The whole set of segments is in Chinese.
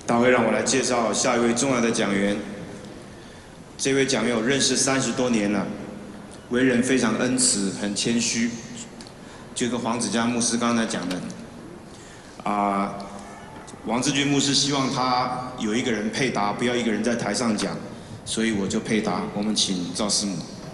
大会让我来介绍下一位重要的讲员。这位讲员我认识30多年了，为人非常恩慈，很谦虚，就跟黄子嘉牧师刚才讲的，王志军牧师希望他有一个人配搭，不要一个人在台上讲，所以我就配搭。我们请赵师母。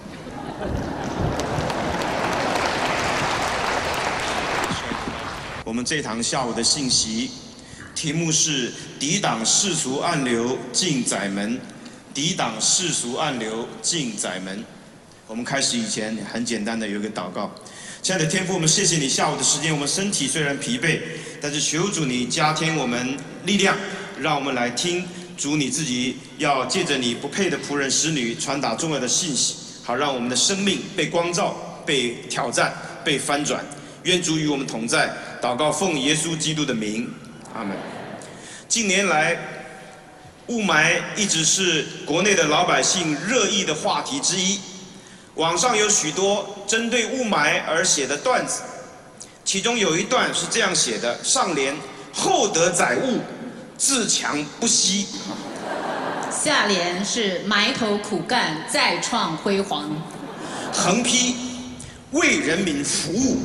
我们这堂下午的信息题目是抵挡世俗暗流进窄门，抵挡世俗暗流进窄门。我们开始以前很简单的有一个祷告。亲爱的天父，我们谢谢你下午的时间，我们身体虽然疲惫，但是求主你加添我们力量，让我们来听主你自己要借着你不配的仆人使女传达重要的信息，好让我们的生命被光照、被挑战、被翻转。愿主与我们同在，祷告奉耶稣基督的名，阿门。近年来，雾霾一直是国内的老百姓热议的话题之一。网上有许多针对雾霾而写的段子，其中有一段是这样写的：上联厚德载物，自强不息； 下联是埋头苦干，再创辉煌； 横批为人民服务。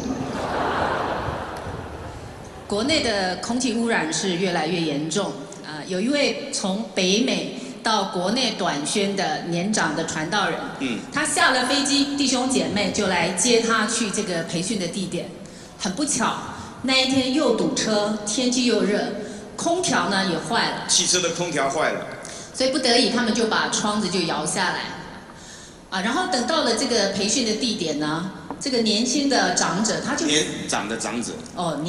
国内的空气污染是越来越严重有一位从北美到国内短宣的年长的传道人，他下了飞机，弟兄姐妹就来接他去这个培训的地点。很不巧，那一天又堵车，天气又热，空调呢也坏了， 汽车的空调坏了， 所以不得已他们就把窗子就摇下来，然后等到了这个培训的地点呢，这个年轻的长者他就年长的长者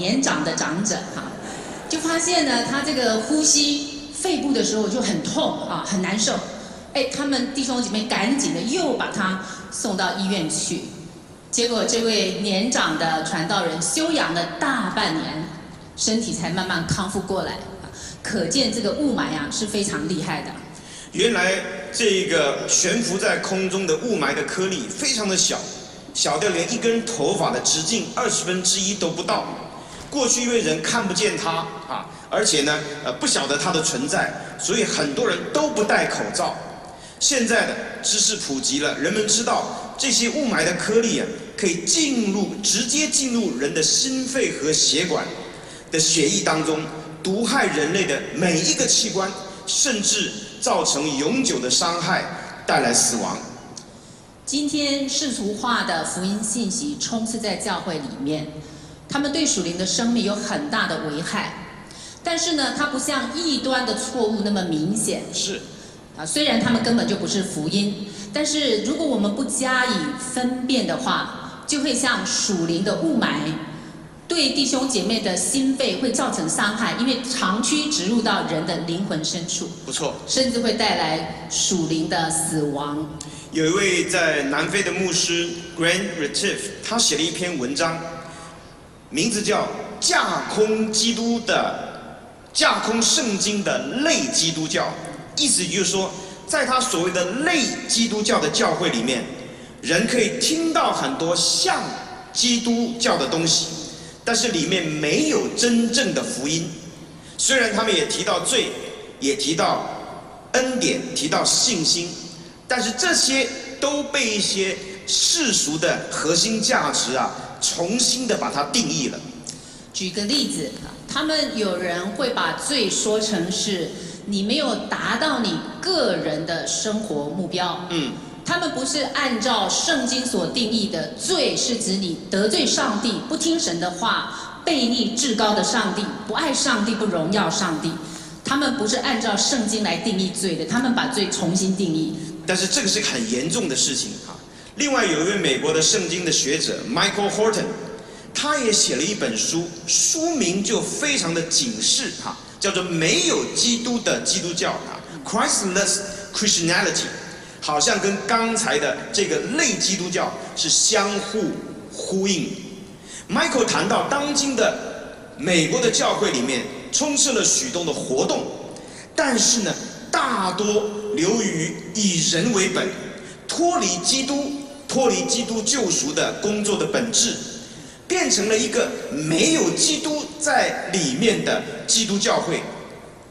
就发现呢，他这个呼吸肺部的时候就很痛很难受。他们弟兄姐妹赶紧的又把他送到医院去，结果这位年长的传道人休养了大半年，身体才慢慢康复过来。可见这个雾霾是非常厉害的。 原来这个悬浮在空中的雾霾的颗粒非常的小，小到连一根头发的直径1/20都不到。过去因为人看不见它而且呢不晓得它的存在，所以很多人都不戴口罩。现在的知识普及了，人们知道这些雾霾的颗粒可以直接进入人的心肺和血管的血液当中，毒害人类的每一个器官，甚至造成永久的伤害，带来死亡。 今天世俗化的福音信息充斥在教会里面，他们对属灵的生命有很大的危害，但是呢，它不像异端的错误那么明显。 是虽然他们根本就不是福音，但是如果我们不加以分辨的话，就会像属灵的雾霾，对弟兄姐妹的心肺会造成伤害，因为长驱直入到人的灵魂深处。 不错， 甚至会带来属灵的死亡。 有一位在南非的牧师 Grant Retief， 他写了一篇文章，名字叫架空圣经的类基督教。意思就是说，在他所谓的类基督教的教会里面，人可以听到很多像基督教的东西，但是里面没有真正的福音。虽然他们也提到罪，也提到恩典，提到信心，但是这些都被一些世俗的核心价值重新的把它定义了。 举个例子，他们有人会把罪说成是你没有达到你个人的生活目标。他们不是按照圣经所定义的罪，是指你得罪上帝，不听神的话，悖逆至高的上帝，不爱上帝，不荣耀上帝。他们不是按照圣经来定义罪的，他们把罪重新定义。 但是这个是很严重的事情另外有一位美国的圣经的学者 Michael Horton， 他也写了一本书，书名就非常的警示叫做没有基督的基督教Christless Christianity， 好像跟刚才的这个类基督教是相互呼应。Michael 谈到当今的美国的教会里面充斥了许多的活动，但是呢大多流于以人为本，脱离基督救赎的工作的本质，变成了一个没有基督在里面的基督教会。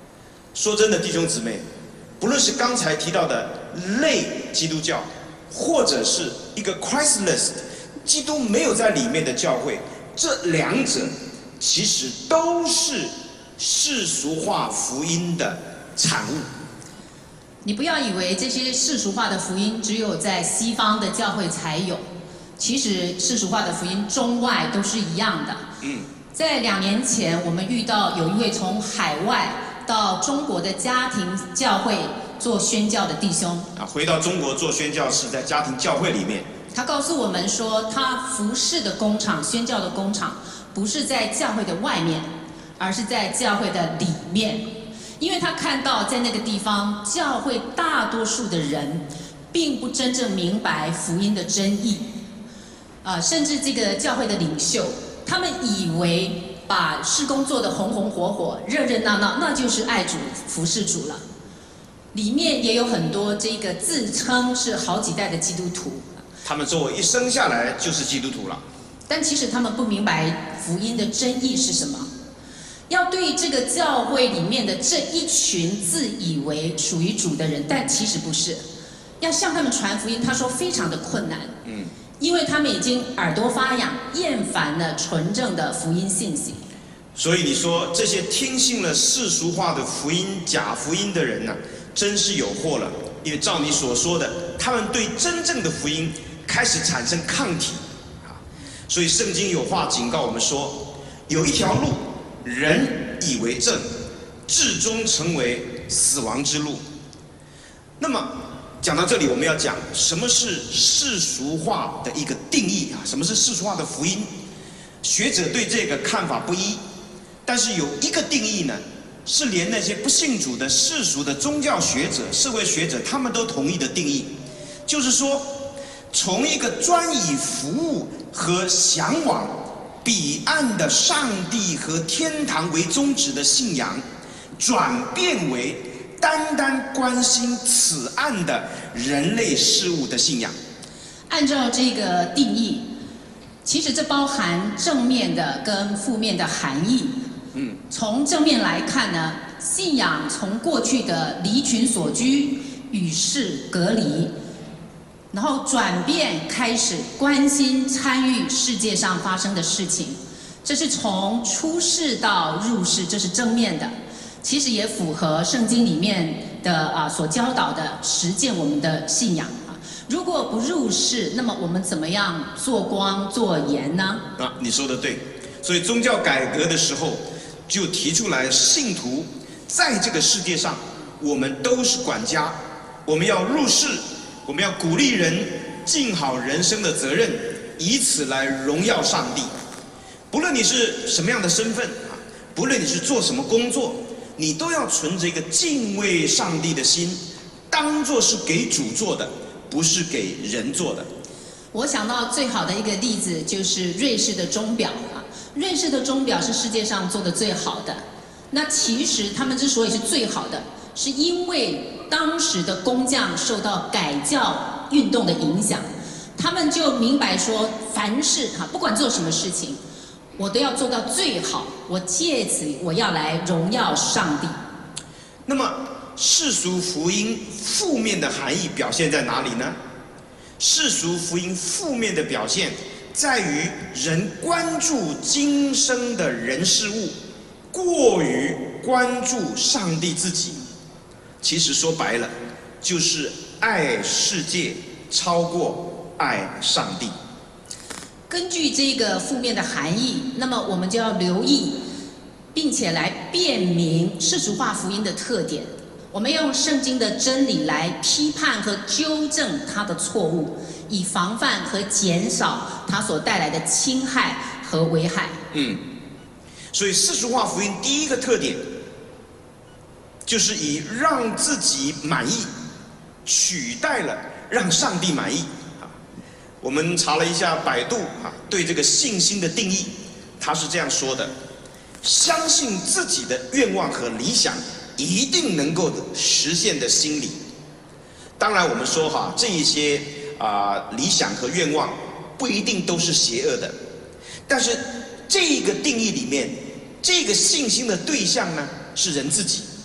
说真的，弟兄姊妹，不论是刚才提到的类基督教，或者是一个 Christless 基督没有在里面的教会，这两者其实都是世俗化福音的产物。 你不要以为这些世俗化的福音只有在西方的教会才有，其实世俗化的福音中外都是一样的。在2年前，我们遇到有一位从海外到中国的家庭教会做宣教的弟兄。 回到中国做宣教是在家庭教会里面。 他告诉我们说，他服侍的工场、宣教的工场，不是在教会的外面，而是在教会的里面。因为他看到在那个地方，教会大多数的人，并不真正明白福音的真意。甚至这个教会的领袖，他们以为把事工做得红红火火、热热闹闹，那就是爱主、服侍主了。里面也有很多这个自称是好几代的基督徒。 他们说我一生下来就是基督徒了， 但其实他们不明白福音的真意是什么。要对这个教会里面的这一群自以为属于主的人，但其实不是，要向他们传福音，他说非常的困难。因为他们已经耳朵发痒，厌烦了纯正的福音信息。 所以你说这些听信了世俗化的福音、假福音的人呢，真是有祸了。因为照你所说的，他们对真正的福音开始产生抗体。所以圣经有话警告我们说，有一条路，人以为正，至终成为死亡之路。那么讲到这里，我们要讲什么是世俗化的一个定义啊？什么是世俗化的福音？学者对这个看法不一，但是有一个定义呢，是连那些不信主的世俗的宗教学者、社会学者他们都同意的定义，就是说，从一个专以服务和向往彼岸的上帝和天堂为宗旨的信仰，转变为单单关心此岸的人类事物的信仰。 按照这个定义，其实这包含正面的跟负面的含义。从正面来看呢，信仰从过去的离群索居、与世隔离，然后转变开始关心参与世界上发生的事情，这是从出世到入世，这是正面的。其实也符合圣经里面的所教导的实践我们的信仰。如果不入世，那么我们怎么样做光做盐呢？ 你说的对。所以宗教改革的时候，就提出来，信徒在这个世界上，我们都是管家，我们要入世，我们要鼓励人尽好人生的责任，以此来荣耀上帝。不论你是什么样的身份，不论你是做什么工作，你都要存着一个敬畏上帝的心，当作是给主做的，不是给人做的。 我想到最好的一个例子就是瑞士的钟表。瑞士的钟表是世界上做的最好的。那其实他们之所以是最好的，是因为当时的工匠受到改教运动的影响，他们就明白说，凡事不管做什么事情，我都要做到最好，我借此我要来荣耀上帝。 那么世俗福音负面的含义表现在哪里呢？世俗福音负面的表现在于人关注今生的人事物，过于关注上帝自己。其实说白了，就是爱世界超过爱上帝。 根据这个负面的含义，那么我们就要留意，并且来辨明世俗化福音的特点。我们用圣经的真理来批判和纠正它的错误，以防范和减少它所带来的侵害和危害。 所以世俗化福音第一个特点，就是以让自己满意取代了让上帝满意。我们查了一下百度对这个信心的定义，他是这样说的：相信自己的愿望和理想一定能够实现的心理。当然我们说这一些理想和愿望不一定都是邪恶的，但是这个定义里面，这个信心的对象呢是人自己。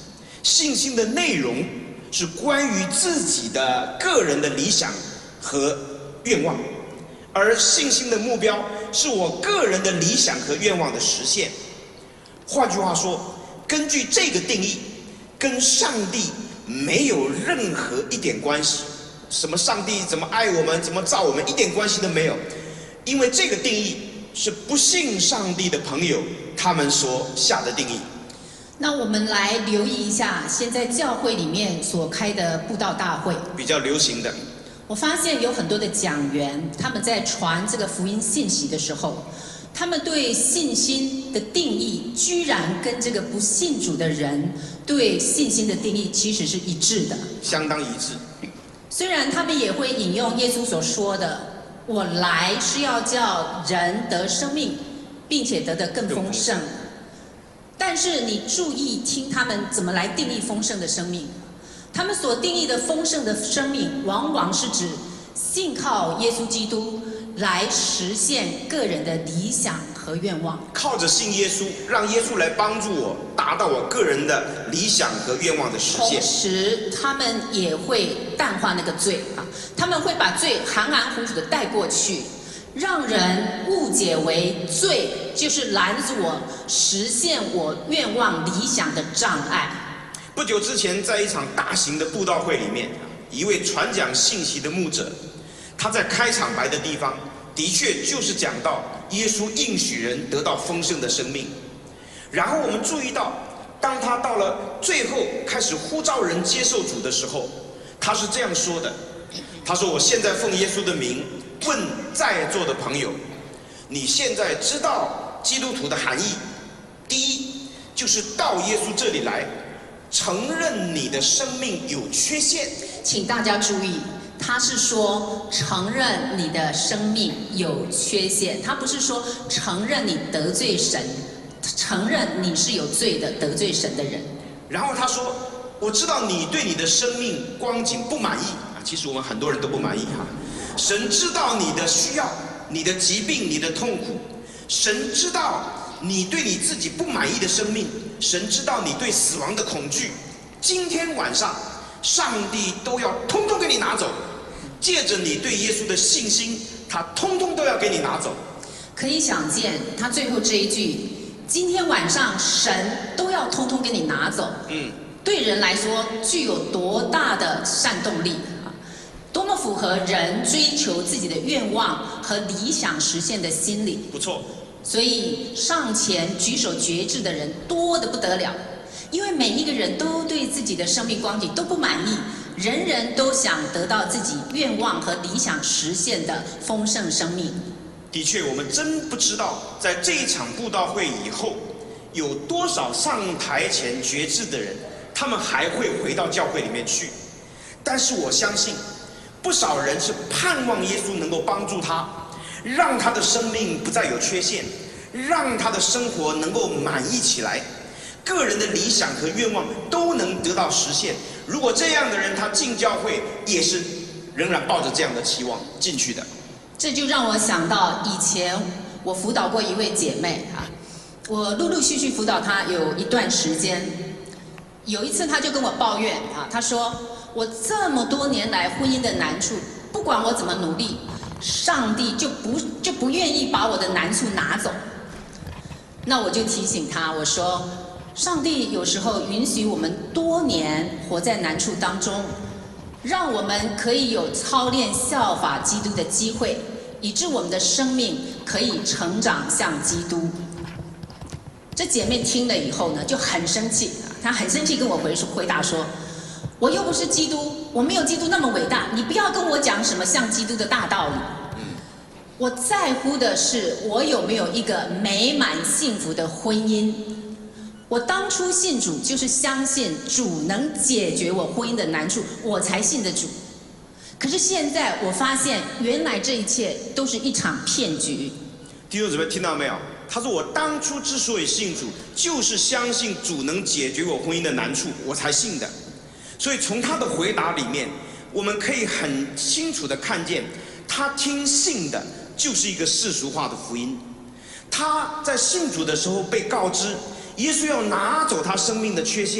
信心的内容是关于自己的个人的理想和愿望，而信心的目标是我个人的理想和愿望的实现。换句话说，根据这个定义，跟上帝没有任何一点关系。什么上帝怎么爱我们，怎么造我们，一点关系都没有。因为这个定义是不信上帝的朋友他们所下的定义。 那我们来留意一下现在教会里面所开的布道大会， 比较流行的， 我发现有很多的讲员，他们在传这个福音信息的时候，他们对信心的定义居然跟这个不信主的人对信心的定义其实是一致的， 相当一致。 虽然他们也会引用耶稣所说的，我来是要叫人得生命，并且得得更丰盛，但是你注意听他们怎么来定义丰盛的生命。他们所定义的丰盛的生命，往往是指信靠耶稣基督来实现个人的理想和愿望。 靠着信耶稣，让耶稣来帮助我达到我个人的理想和愿望的实现。 同时，他们也会淡化那个罪啊，他们会把罪含含糊糊的带过去，让人误解为罪就是拦阻我实现我愿望理想的障碍。 不久之前，在一场大型的布道会里面，一位传讲信息的牧者，他在开场白的地方，的确就是讲到耶稣应许人得到丰盛的生命。然后我们注意到，当他到了最后开始呼召人接受主的时候，他是这样说的：他说，我现在奉耶稣的名问在座的朋友，你现在知道基督徒的含义？第一，就是到耶稣这里来，承认你的生命有缺陷。 请大家注意，他是说承认你的生命有缺陷，他不是说承认你得罪神，承认你是有罪的得罪神的人。 然后他说，我知道你对你的生命光景不满意啊，其实我们很多人都不满意哈。神知道你的需要，你的疾病，你的痛苦，神知道你对你自己不满意的生命，神知道你对死亡的恐惧。今天晚上，上帝都要通通给你拿走，借着你对耶稣的信心，他通通都要给你拿走。 可以想见，他最后这一句，今天晚上神都要通通给你拿走，对人来说具有多大的煽动力啊！多么符合人追求自己的愿望和理想实现的心理。 不错。 所以上前举手决志的人多得不得了，因为每一个人都对自己的生命光景都不满意，人人都想得到自己愿望和理想实现的丰盛生命。 的确，我们真不知道，在这一场布道会以后，有多少上台前决志的人，他们还会回到教会里面去。但是我相信，不少人是盼望耶稣能够帮助他，让他的生命不再有缺陷，让他的生活能够满意起来，个人的理想和愿望都能得到实现。如果这样的人他进教会，也是仍然抱着这样的期望进去的。 这就让我想到以前我辅导过一位姐妹啊，我陆陆续续辅导她有一段时间。有一次她就跟我抱怨啊，她说我这么多年来婚姻的难处，不管我怎么努力，上帝就不愿意把我的难处拿走。那我就提醒她，我说上帝有时候允许我们多年活在难处当中，让我们可以有操练效法基督的机会，以致我们的生命可以成长像基督。这姐妹听了以后呢，就很生气，她很生气跟我回答说，我又不是基督，我没有基督那么伟大，你不要跟我讲什么像基督的大道理。我在乎的是我有没有一个美满幸福的婚姻。我当初信主就是相信主能解决我婚姻的难处，我才信的主。可是现在我发现，原来这一切都是一场骗局。 弟兄姊妹听到没有？他说我当初之所以信主，就是相信主能解决我婚姻的难处，我才信的。所以从他的回答里面，我们可以很清楚地看见，他听信的就是一个世俗化的福音。他在信主的时候被告知，耶稣要拿走他生命的缺陷，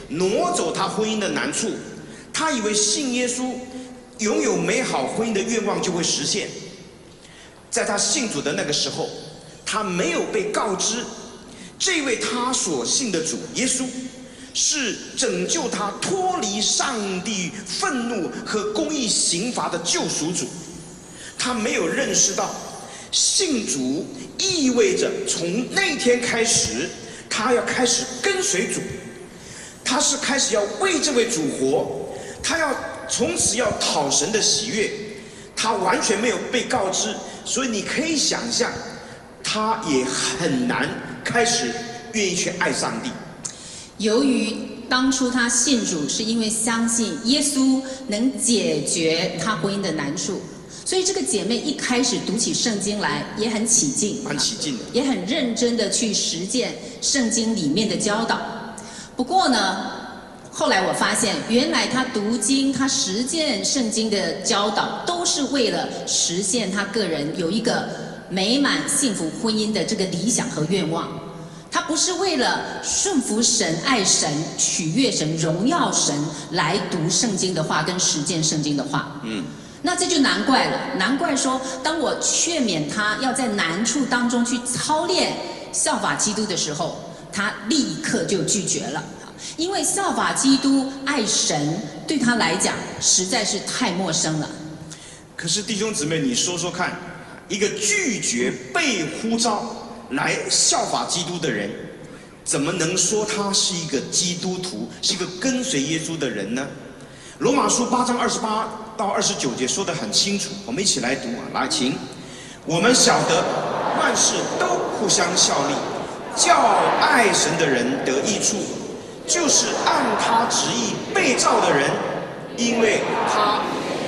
挪走他婚姻的难处。他以为信耶稣，拥有美好婚姻的愿望就会实现。在他信主的那个时候，他没有被告知，这位他所信的主耶稣，是拯救他脱离上帝愤怒和公义刑罚的救赎主。他没有认识到，信主意味着从那天开始，他要开始跟随主，他是开始要为这位主活，他要从此要讨神的喜悦。他完全没有被告知，所以你可以想象，他也很难开始愿意去爱上帝。 由于当初他信主是因为相信耶稣能解决他婚姻的难处，所以这个姐妹一开始读起圣经来也很起劲， 蛮起劲的， 也很认真的去实践圣经里面的教导。不过呢，后来我发现，原来他读经、他实践圣经的教导，都是为了实现他个人有一个美满幸福婚姻的这个理想和愿望。他不是为了顺服神、爱神、取悦神、荣耀神来读圣经的话跟实践圣经的话。那这就难怪了，难怪说，当我劝勉他要在难处当中去操练效法基督的时候，他立刻就拒绝了。因为效法基督、爱神对他来讲实在是太陌生了。 可是弟兄姊妹，你说说看，一个拒绝被呼召来效法基督的人，怎么能说他是一个基督徒，是一个跟随耶稣的人呢？罗马书8章28到29节说得很清楚，我们一起来读啊，来，请。我们晓得万事都互相效力，叫爱神的人得益处，就是按他旨意被召的人，因为他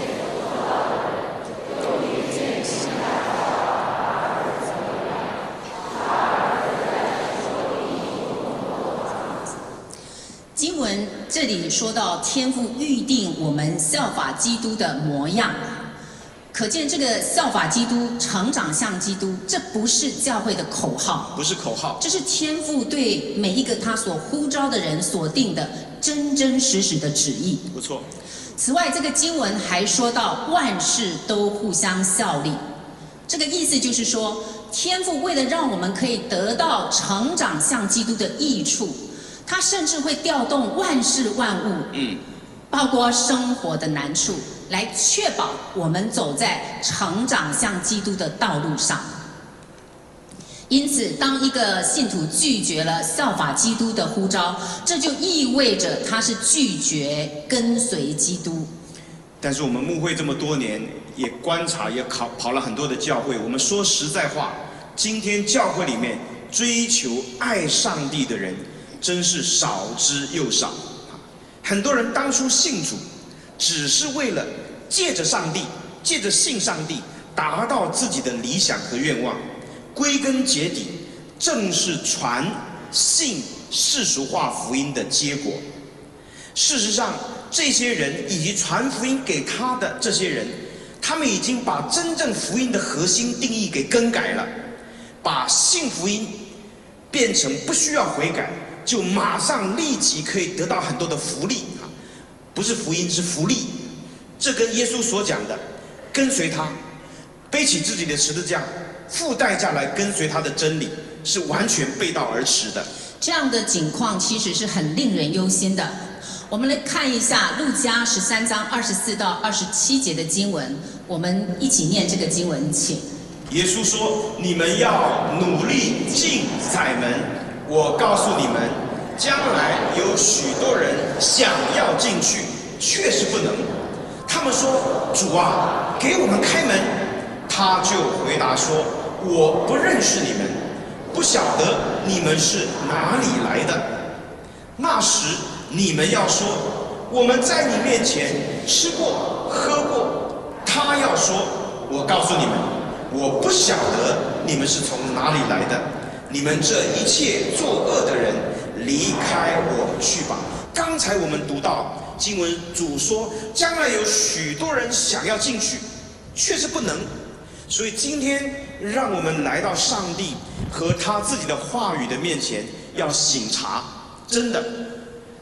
经文这里说到天父预定我们效法基督的模样，可见这个效法基督、成长像基督，这不是教会的口号， 不是口号， 这是天父对每一个他所呼召的人所定的真真实实的旨意。 不错。 此外，这个经文还说到万事都互相效力，这个意思就是说，天父为了让我们可以得到成长像基督的益处，他甚至会调动万事万物，包括生活的难处，来确保我们走在成长像基督的道路上。因此，当一个信徒拒绝了效法基督的呼召，这就意味着他是拒绝跟随基督。 但是我们牧会这么多年，也观察，也跑了很多的教会。我们说实在话，今天教会里面追求爱上帝的人，真是少之又少。很多人当初信主，只是为了借着上帝，借着信上帝，达到自己的理想和愿望。归根结底，正是传信世俗化福音的结果。事实上，这些人以及传福音给他的这些人，他们已经把真正福音的核心定义给更改了，把信福音变成不需要悔改，就马上立即可以得到很多的福利啊，不是福音，是福利。这跟耶稣所讲的跟随他，背起自己的十字架，付代价来跟随他的真理，是完全背道而驰的。 这样的景况其实是很令人忧心的。我们来看一下路加13章24到27节的经文，我们一起念这个经文，请。 耶稣说：“你们要努力进窄门。我告诉你们，将来有许多人想要进去，却是不能。他们说：主啊，给我们开门。他就回答说：我不认识你们，不晓得你们是哪里来的。那时你们要说：我们在你面前吃过喝过。他要说：我告诉你们，我不晓得你们是从哪里来的。你们这一切作恶的人，离开我去吧。”刚才我们读到经文，主说将来有许多人想要进去，却是不能。所以今天让我们来到上帝和他自己的话语的面前，要省察，真的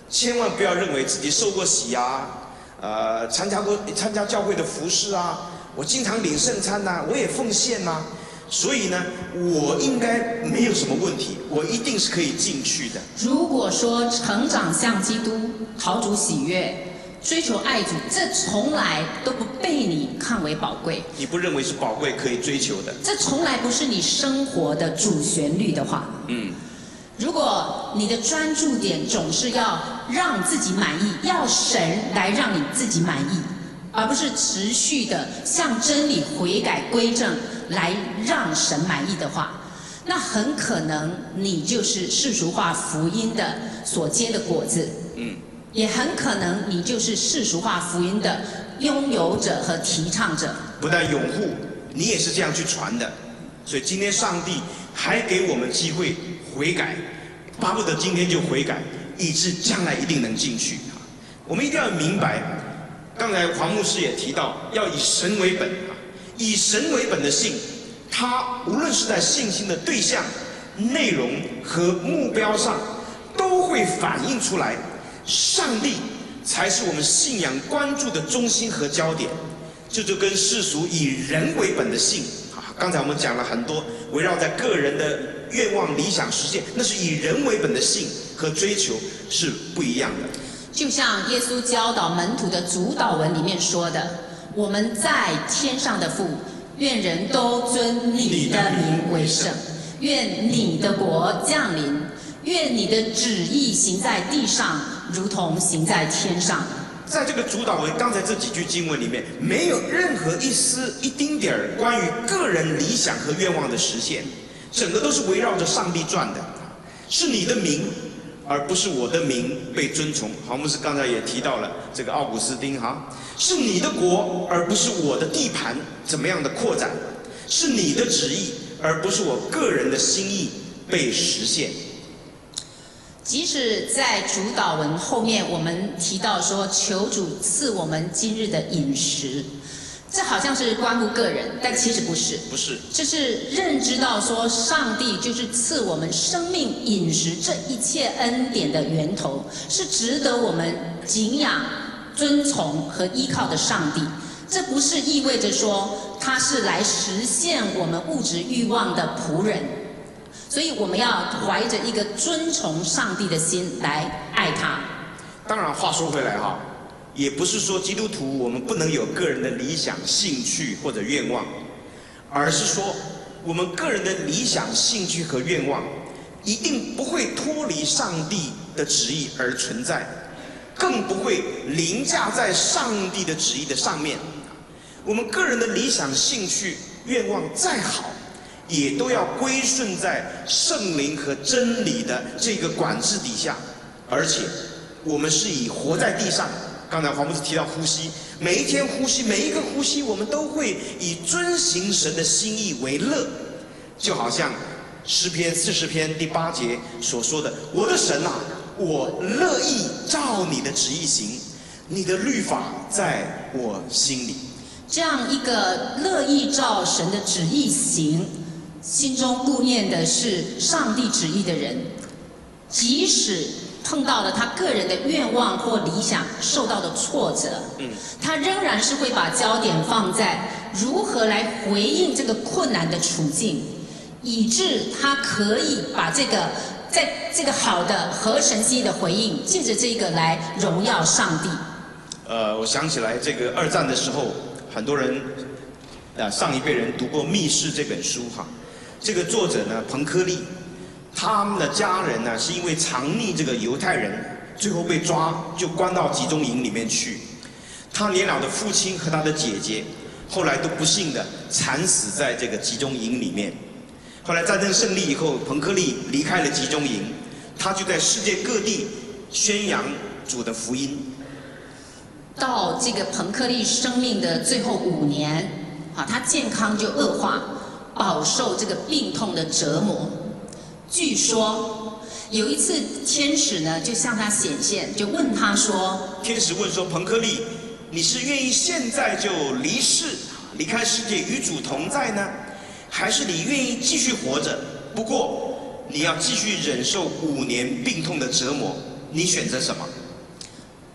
千万不要认为自己受过洗啊，参加教会的服事啊，我经常领圣餐呐，我也奉献呐，所以呢，我应该没有什么问题，我一定是可以进去的。 如果说成长像基督，讨主喜悦，追求爱主，这从来都不被你看为宝贵。 你不认为是宝贵可以追求的？ 这从来不是你生活的主旋律的话。如果你的专注点总是要让自己满意，要神来让你自己满意，而不是持续的向真理悔改归正来让神满意的话，那很可能你就是世俗化福音的所结的果子。也很可能你就是世俗化福音的拥有者和提倡者。 不但拥护，你也是这样去传的。所以今天上帝还给我们机会悔改，巴不得今天就悔改，以致将来一定能进去。我们一定要明白，刚才黄牧师也提到，要以神为本，以神为本的信，它无论是在信心的对象、内容和目标上，都会反映出来，上帝才是我们信仰关注的中心和焦点。这就跟世俗以人为本的信刚才我们讲了很多围绕在个人的愿望、理想实现，那是以人为本的信和追求是不一样的。 就像耶稣教导门徒的主祷文里面说的：“我们在天上的父，愿人都尊你的名为圣，愿你的国降临，愿你的旨意行在地上，如同行在天上。” 在这个主祷文刚才这几句经文里面，没有任何一丝一丁点儿关于个人理想和愿望的实现，整个都是围绕着上帝转的，是你的名，而不是我的名被尊崇。黄牧师刚才也提到了这个奥古斯丁是你的国，而不是我的地盘怎么样的扩展，是你的旨意，而不是我个人的心意被实现。 即使在主祷文后面，我们提到说求主赐我们今日的饮食，这好像是关乎个人，但其实不是。 不是， 这是认知到说上帝就是赐我们生命饮食这一切恩典的源头，是值得我们敬仰、遵从和依靠的上帝。这不是意味着说他是来实现我们物质欲望的仆人。所以我们要怀着一个尊崇上帝的心来爱他。 当然，话说回来也不是说基督徒我们不能有个人的理想、兴趣或者愿望，而是说我们个人的理想、兴趣和愿望一定不会脱离上帝的旨意而存在，更不会凌驾在上帝的旨意的上面。我们个人的理想、兴趣、愿望再好，也都要归顺在圣灵和真理的这个管制底下，而且我们是以活在地上。刚才黄牧师提到呼吸，每一天呼吸，每一个呼吸，我们都会以遵行神的心意为乐，就好像诗篇40篇第8节所说的：“我的神我乐意照你的旨意行，你的律法在我心里。” 这样一个乐意照神的旨意行，心中顾念的是上帝旨意的人，即使碰到了他个人的愿望或理想受到的挫折，他仍然是会把焦点放在如何来回应这个困难的处境，以致他可以把在这个好的合神心意的回应，借着这个来荣耀上帝。 我想起来这个2战的时候，很多人上一辈人读过《密室》这本书这个作者呢，彭柯利，他们的家人呢是因为藏匿这个犹太人，最后被抓，就关到集中营里面去。他年老的父亲和他的姐姐，后来都不幸的惨死在这个集中营里面。后来战争胜利以后，彭柯利离开了集中营，他就在世界各地宣扬主的福音。 到这个彭柯利生命的最后5年，他健康就恶化，饱受这个病痛的折磨。据说有一次天使呢就向他显现，就问他说：“ 天使问说，彭柯利，你是愿意现在就离世，离开世界与主同在呢，还是你愿意继续活着？不过你要继续忍受5年病痛的折磨，你选择什么？”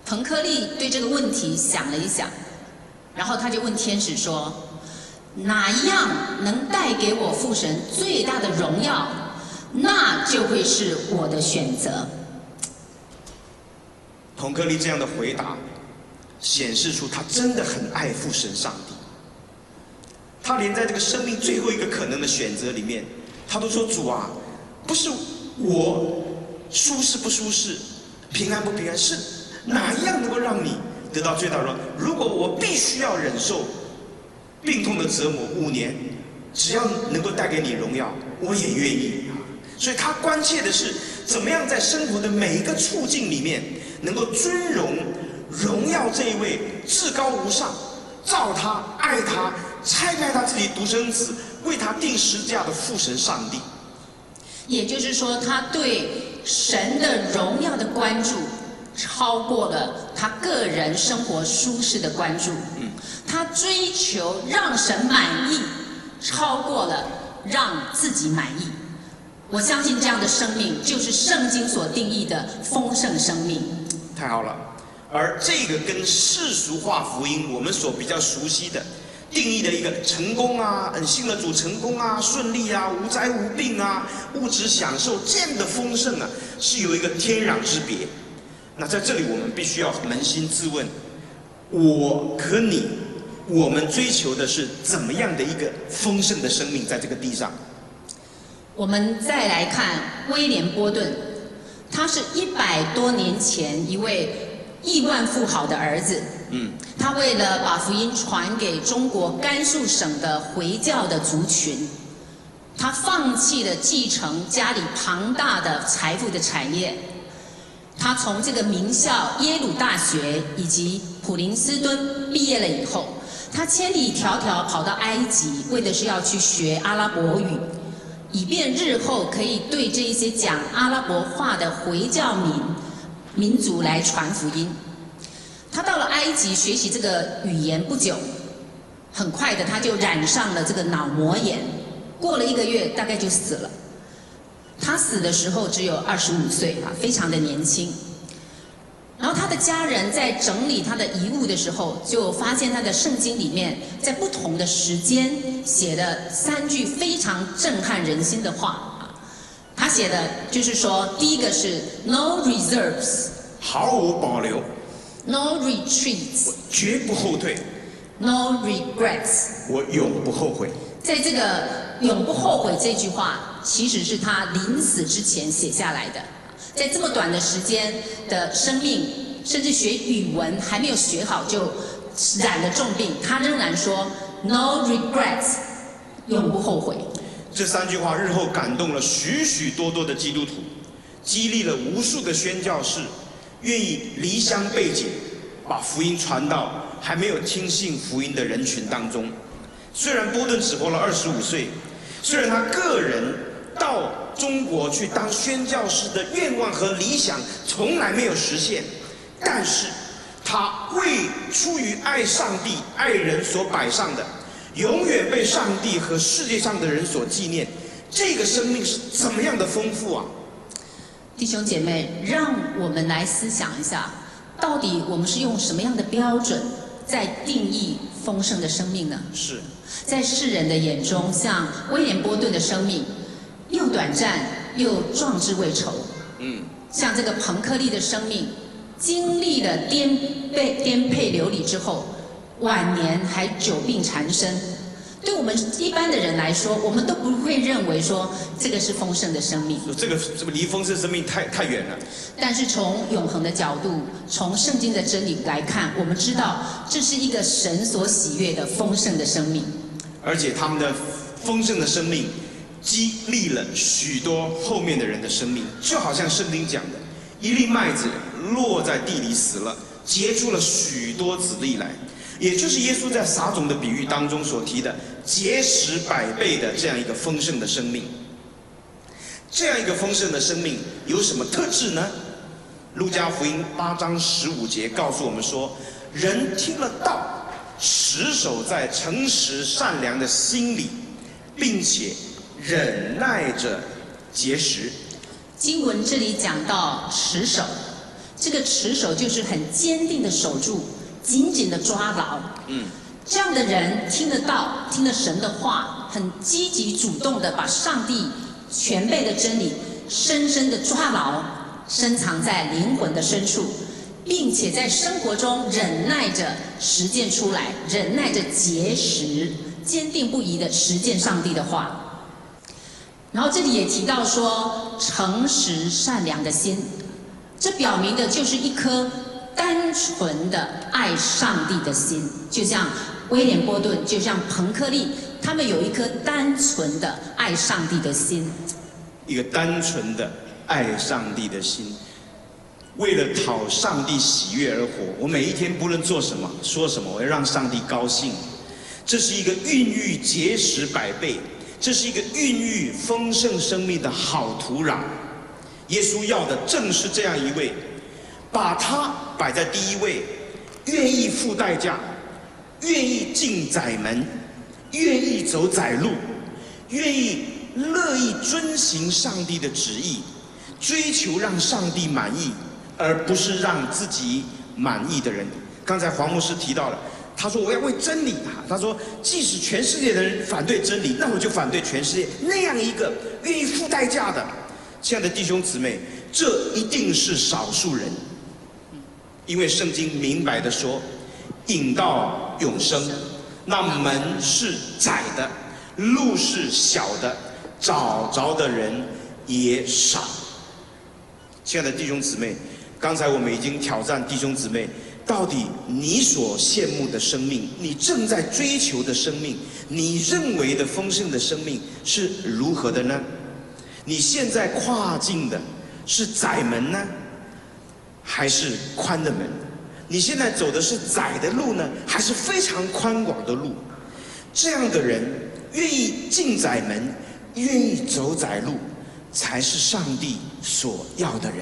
彭柯利对这个问题想了一想，然后他就问天使说：“哪一样能带给我父神最大的荣耀，那就会是我的选择。” 彭柯利这样的回答，显示出他真的很爱父神上帝。他连在这个生命最后一个可能的选择里面，他都说：“主啊，不是我舒适不舒适，平安不平安，是哪一样能够让你得到最大的荣耀？如果我必须要忍受病痛的折磨5年，只要能够带给你荣耀，我也愿意。”所以他关切的是，怎么样在生活的每一个处境里面，能够尊荣、荣耀这一位至高无上、造他、爱他、差派他自己独生子为他定十字架的父神上帝。 也就是说，他对神的荣耀的关注，超过了他个人生活舒适的关注。他追求让神满意，超过了让自己满意。我相信这样的生命就是圣经所定义的丰盛生命。 太好了，而这个跟世俗化福音我们所比较熟悉的定义的一个成功啊，信了主成功啊，顺利啊，无灾无病啊，物质享受这样的丰盛啊，是有一个天壤之别。那在这里我们必须要扪心自问，我和你，我们追求的是怎么样的一个丰盛的生命在这个地上？ 我们再来看威廉波顿，他是100多年前一位亿万富豪的儿子。他为了把福音传给中国甘肃省的回教的族群，他放弃了继承家里庞大的财富的产业。他从这个名校耶鲁大学以及普林斯顿毕业了以后，他千里迢迢跑到埃及，为的是要去学阿拉伯语，以便日后可以对这一些讲阿拉伯话的回教民族来传福音。他到了埃及学习这个语言不久，很快的他就染上了这个脑膜炎，过了1个月大概就死了。他死的时候只有25岁非常的年轻。然后他的家人在整理他的遗物的时候，就发现他的圣经里面在不同的时间写了3句非常震撼人心的话。他写的就是说，第一个是 No reserves， 毫无保留。 No retreats， 我绝不后退。 No regrets， 我永不后悔。 在这个永不后悔这句话，其实是他临死之前写下来的。在这么短的时间的生命，甚至学语文还没有学好就染了重病，他仍然说 No regrets， 永不后悔。 这3句话日后感动了许许多多的基督徒，激励了无数个宣教士，愿意离乡背井，把福音传到还没有听信福音的人群当中。虽然波顿只活了25岁，虽然他个人到中国去当宣教士的愿望和理想从来没有实现，但是他为出于爱上帝、爱人所摆上的，永远被上帝和世界上的人所纪念。这个生命是怎么样的丰富啊！ 弟兄姐妹，让我们来思想一下，到底我们是用什么样的标准在定义丰盛的生命呢？ 是在世人的眼中，像威廉波顿的生命，又短暂又壮志未酬。像这个彭柯利的生命，经历了颠沛流离之后，晚年还久病缠身。对我们一般的人来说，我们都不会认为说这个是丰盛的生命。 这个离丰盛生命太远了。 但是从永恒的角度，从圣经的真理来看，我们知道这是一个神所喜悦的丰盛的生命。 而且他们的丰盛的生命激励了许多后面的人的生命，就好像圣经讲的，一粒麦子落在地里死了，结出了许多子粒来，也就是耶稣在撒种的比喻当中所提的结实100倍的这样一个丰盛的生命。这样一个丰盛的生命有什么特质呢？路加福音8章15节告诉我们说，人听了道，持守在诚实善良的心里，并且忍耐着结实。 经文这里讲到持守， 这个持守就是很坚定的守住，紧紧的抓牢。这样的人听得到，听了神的话，很积极主动的把上帝全备的真理深深的抓牢，深藏在灵魂的深处，并且在生活中忍耐着实践出来，忍耐着结实，坚定不移的实践上帝的话。然后这里也提到说，诚实善良的心，这表明的就是一颗单纯的爱上帝的心，就像威廉波顿，就像彭克利，他们有一颗单纯的爱上帝的心， 一个单纯的爱上帝的心，为了讨上帝喜悦而活。我每一天不论做什么、说什么，我要让上帝高兴。这是一个孕育结实百倍，这是一个孕育丰盛生命的好土壤。耶稣要的正是这样一位，把他摆在第一位，愿意付代价，愿意进窄门，愿意走窄路，愿意乐意遵行上帝的旨意，追求让上帝满意，而不是让自己满意的人。刚才黄牧师提到了，他说我要为真理，他说即使全世界的人反对真理，那我就反对全世界。那样一个愿意付代价的，亲爱的弟兄姊妹，这一定是少数人，因为圣经明白的说，引到永生，那门是窄的，路是小的，找着的人也少。亲爱的弟兄姊妹，刚才我们已经挑战弟兄姊妹，到底你所羡慕的生命，你正在追求的生命，你认为的丰盛的生命是如何的呢？你现在跨进的是窄门呢，还是宽的门？你现在走的是窄的路呢，还是非常宽广的路？这样的人愿意进窄门，愿意走窄路，才是上帝所要的人。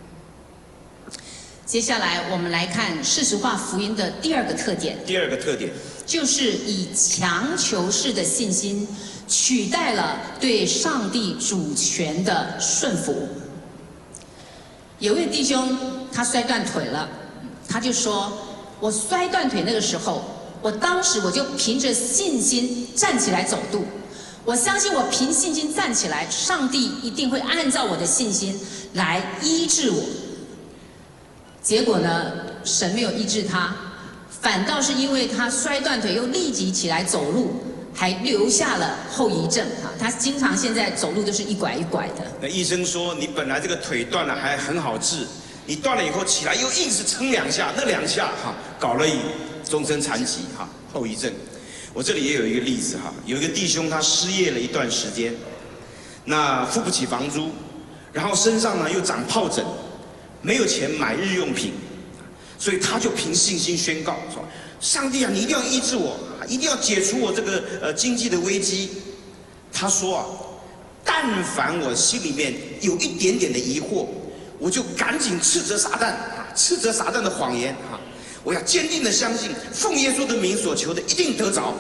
接下来我们来看世俗化福音的第二个特点。 第二个特点就是以强求式的信心取代了对上帝主权的顺服。有位弟兄他摔断腿了，他就说：“我摔断腿那个时候，当时我就凭着信心站起来走路。我相信我凭信心站起来，上帝一定会按照我的信心来医治我。”结果呢，神没有医治他，反倒是因为他摔断腿又立即起来走路，还留下了后遗症啊！他经常现在走路都是一拐一拐的。 那医生说，你本来这个腿断了还很好治，你断了以后起来又硬是撑2下，那2下搞了终身残疾后遗症。我这里也有一个例子有一个弟兄他失业了一段时间，那付不起房租，然后身上呢又长疱疹，没有钱买日用品，所以他就凭信心宣告说：“上帝啊，你一定要医治我，一定要解除我这个经济的危机。”他说但凡我心里面有一点点的疑惑，我就赶紧斥责撒旦，斥责撒旦的谎言我要坚定的相信，奉耶稣的名所求的一定得着。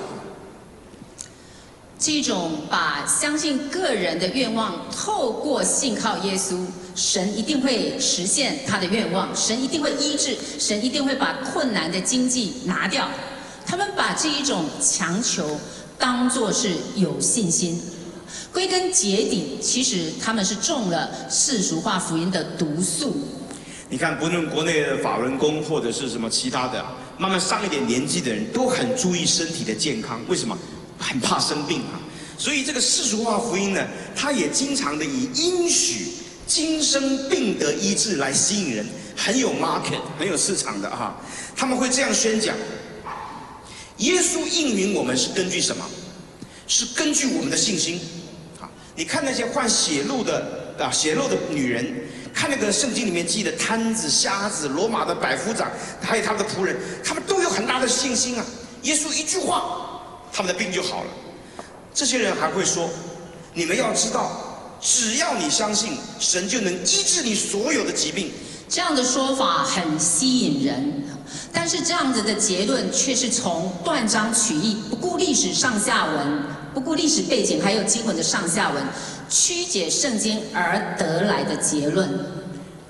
这种把相信个人的愿望透过信靠耶稣，神一定会实现他的愿望，神一定会医治，神一定会把困难的经济拿掉。他们把这一种强求当作是有信心，归根结底，其实他们是中了世俗化福音的毒素。 你看，不论国内的法轮功或者是什么其他的，慢慢上一点年纪的人都很注意身体的健康，为什么？很怕生病所以这个世俗化福音呢，它也经常的以应许今生病得医治来吸引人，很有 market， 很有市场的他们会这样宣讲：耶稣应允我们是根据什么？是根据我们的信心你看那些患血漏的女人，看那个圣经里面记的瘫子、瞎子、罗马的百夫长，还有他们的仆人，他们都有很大的信心耶稣一句话，他们的病就好了。这些人还会说：你们要知道，只要你相信，神就能医治你所有的疾病。 这样的说法很吸引人，但是这样子的结论却是从断章取义，不顾历史上下文，不顾历史背景还有经文的上下文，曲解圣经而得来的结论。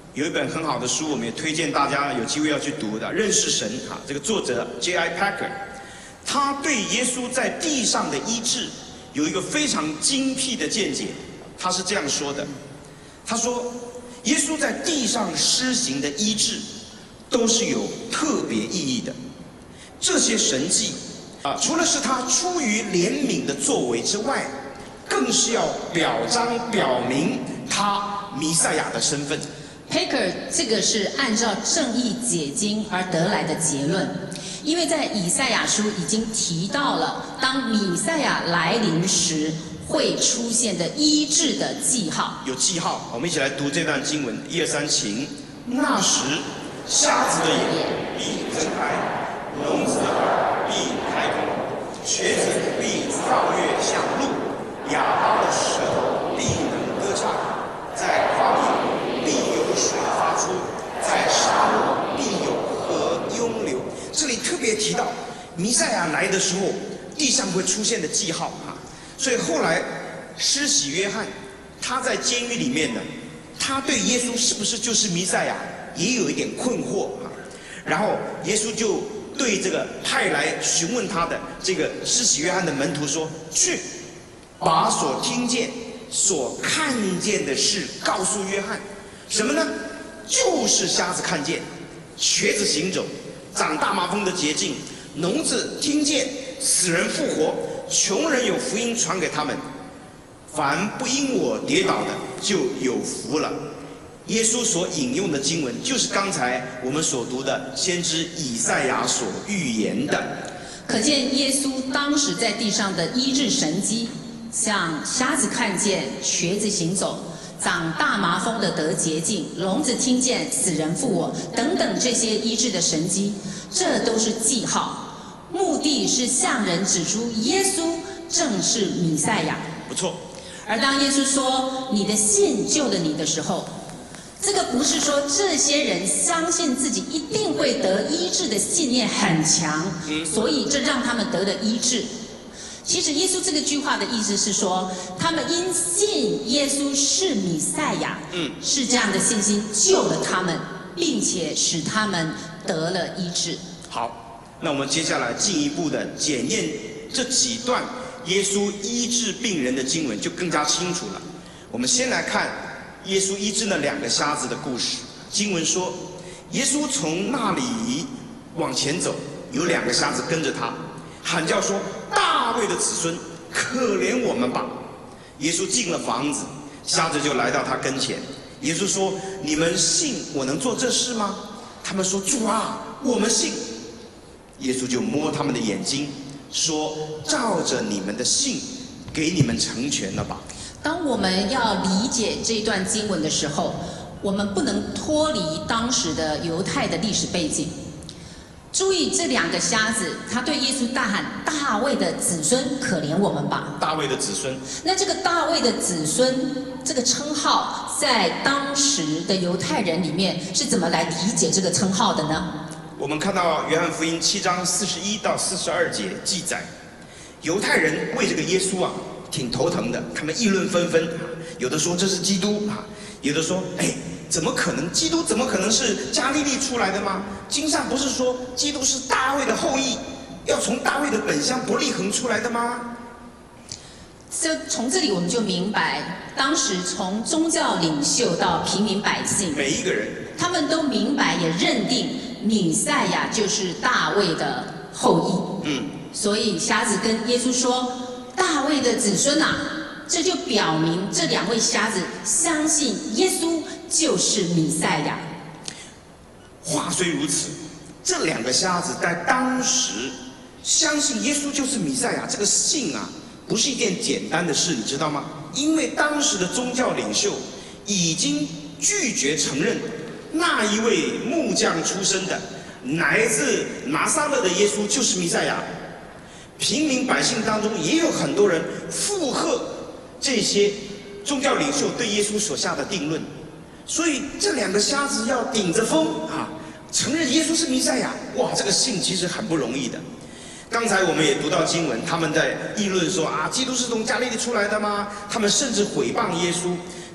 有一本很好的书，我们也推荐大家有机会要去读的《认识神》啊，这个作者 J.I. Packer， 他对耶稣在地上的医治有一个非常精辟的见解。他是这样说的：他说，耶稣在地上施行的医治都是有特别意义的。这些神迹除了是他出于怜悯的作为之外，更是要表明他弥赛亚的身份。 Packer 这个是按照正义解经而得来的结论，因为在以赛亚书已经提到了，当弥赛亚来临时会出现的医治的记号。 有记号，我们一起来读这段经文，1、2、3，请。那时，瞎子的眼必睁开，聋子的耳必开口，瘸子必跳跃像鹿，哑巴的舌头必能歌唱，在旷野必有水发出，在沙漠必有河涌流。这里特别提到弥赛亚来的时候，地上会出现的记号啊。所以后来施洗约翰他在监狱里面呢，他对耶稣是不是就是弥赛亚也有一点困惑啊。然后耶稣就对这个派来询问他的这个施洗约翰的门徒说：去，把所听见、所看见的事告诉约翰。什么呢？就是瞎子看见，瘸子行走，长大麻风的洁净，聋子听见，死人复活，穷人有福音传给他们。凡不因我跌倒的，就有福了。耶稣所引用的经文，就是刚才我们所读的先知以赛亚所预言的。 可见耶稣当时在地上的医治神迹，像瞎子看见、瘸子行走、长大麻风的得洁净、聋子听见、死人复活等等这些医治的神迹，这都是记号，目的是向人指出耶稣正是弥赛亚。 不错。 而当耶稣说“你的信救了你”的时候，这个不是说这些人相信自己一定会得医治的信念很强，所以这让他们得了医治。其实耶稣这个句话的意思是说，他们因信耶稣是弥赛亚，是这样的信心救了他们，并且使他们得了医治。 好，那我们接下来进一步的检验这几段耶稣医治病人的经文，就更加清楚了。我们先来看耶稣医治那2个瞎子的故事。经文说，耶稣从那里往前走，有2个瞎子跟着他，喊叫说：大卫的子孙，可怜我们吧！耶稣进了房子，瞎子就来到他跟前。耶稣说：你们信我能做这事吗？他们说：主啊，我们信。耶稣就摸他们的眼睛，说：照着你们的信，给你们成全了吧。 当我们要理解这段经文的时候，我们不能脱离当时的犹太的历史背景。注意这2个瞎子，他对耶稣大喊：大卫的子孙，可怜我们吧！ 大卫的子孙。那这个大卫的子孙这个称号，在当时的犹太人里面是怎么来理解这个称号的呢？ 我们看到约翰福音7章41到42节记载，犹太人为这个耶稣挺头疼的，他们议论纷纷，有的说这是基督有的说怎么可能？基督怎么可能是加利利出来的吗？经上不是说基督是大卫的后裔，要从大卫的本乡伯利恒出来的吗？ 从这里我们就明白，当时从宗教领袖到平民百姓， 每一个人， 他们都明白也认定弥赛亚就是大卫的后裔。所以瞎子跟耶稣说：大卫的子孙啊！这就表明这2位瞎子相信耶稣就是弥赛亚。 话虽如此，这2个瞎子在当时相信耶稣就是弥赛亚，这个信不是一件简单的事，你知道吗？因为当时的宗教领袖已经拒绝承认那一位木匠出身的来自拿撒勒的耶稣就是弥赛亚。平民百姓当中也有很多人附和这些宗教领袖对耶稣所下的定论，所以这2个瞎子要顶着风承认耶稣是弥赛亚，哇，这个信其实很不容易的。刚才我们也读到经文，他们在议论说基督是从加利利出来的吗？他们甚至毁谤耶稣。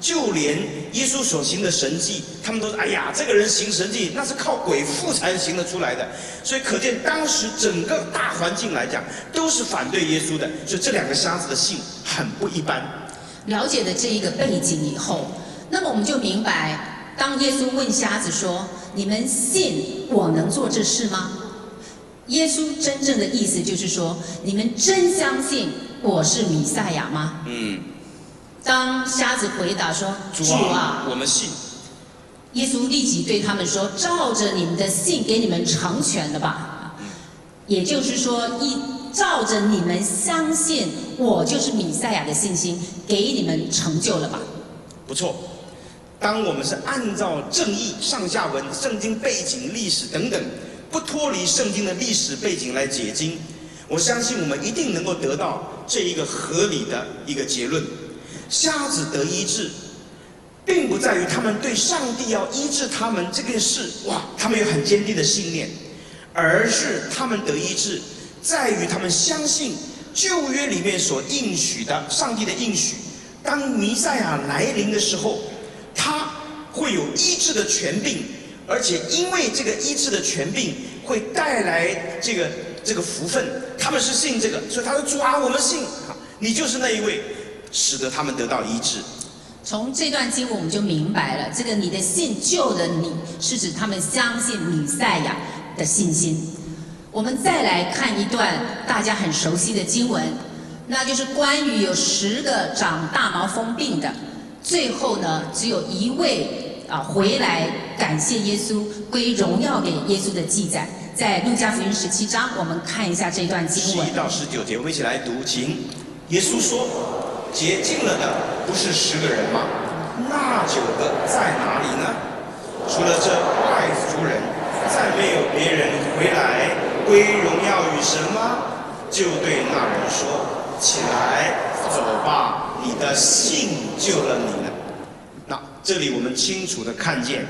就连耶稣所行的神迹，他们都说：“哎呀，这个人行神迹，那是靠鬼附才行得出来的。”所以可见当时整个大环境来讲，都是反对耶稣的。所以这两个瞎子的信很不一般。 了解了这一个背景以后，那么我们就明白，当耶稣问瞎子说：“你们信我能做这事吗？”耶稣真正的意思就是说：“你们真相信我是弥赛亚吗？”当瞎子回答说：“主啊， 我们信。” 耶稣立即对他们说：“照着你们的信给你们成全了吧。”也就是说，照着你们相信我就是弥赛亚的信心，给你们成就了吧。 不错。当我们是按照正义、上下文、圣经背景、历史等等，不脱离圣经的历史背景来解经，我相信我们一定能够得到这一个合理的一个结论。瞎子得医治，并不在于他们对上帝要医治他们这件事，他们有很坚定的信念，而是他们得医治，在于他们相信旧约里面所应许的上帝的应许，当弥赛亚来临的时候，他会有医治的权柄，而且因为这个医治的权柄会带来这个福分，他们是信这个，所以他说：“主啊，我们信，你就是那一位。”使得他们得到医治。 从这段经文我们就明白了，这个你的信救了你，是指他们相信弥赛亚的信心。我们再来看一段大家很熟悉的经文，那就是关于有10个长大麻风病的，最后呢只有一位回来感谢耶稣，归荣耀给耶稣的记载，在路加福音17章，我们看一下这段经文 11到19节，我们一起来读，请。耶稣说：“洁净了的不是10个人吗？那9个在哪里呢？除了这外族人，再没有别人回来归荣耀与神吗？”就对那人说：“起来，走吧，你的信救了你了。”那这里我们清楚地看见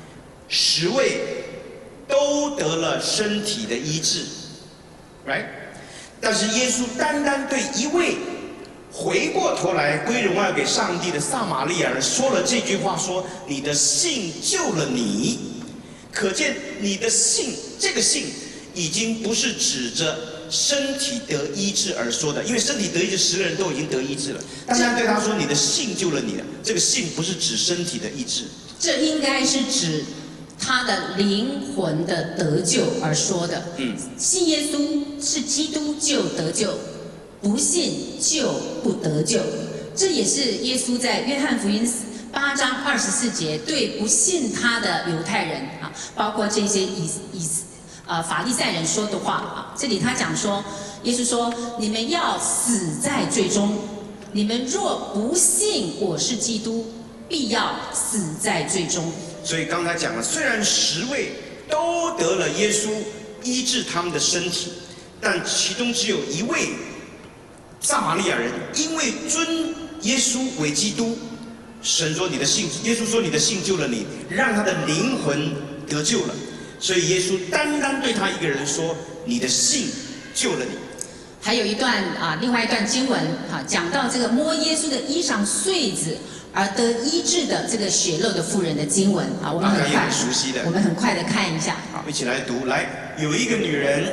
，10位都得了身体的医治 ，right？ 但是耶稣单单对一位回过头来归荣耀给上帝的撒玛利亚人说了这句话，说：“你的信救了你。”可见你的信，这个信已经不是指着身体得医治而说的，因为身体得医治10个人都已经得医治了。单单对他说：“你的信救了你了。”这个信不是指身体的医治， 这应该是指他的灵魂的得救而说的。信耶稣是基督就得救，不信就不得救。这也是耶稣在约翰福音8章24节对不信他的犹太人包括这些法利赛人说的话这里他讲说，耶稣说：“你们要死在罪中，你们若不信我是基督，必要死在罪中。” 所以刚才讲了，虽然10位都得了耶稣医治他们的身体，但其中只有一位撒玛利亚人，因为尊耶稣为基督，神说你的信，耶稣说你的信救了你，让他的灵魂得救了。所以耶稣单单对他一个人说：“你的信救了你。” 还有一段另外一段经文讲到这个摸耶稣的衣裳穗子而得医治的这个血漏的妇人的经文我们很快的看一下。 好，一起来读。来，有一个女人，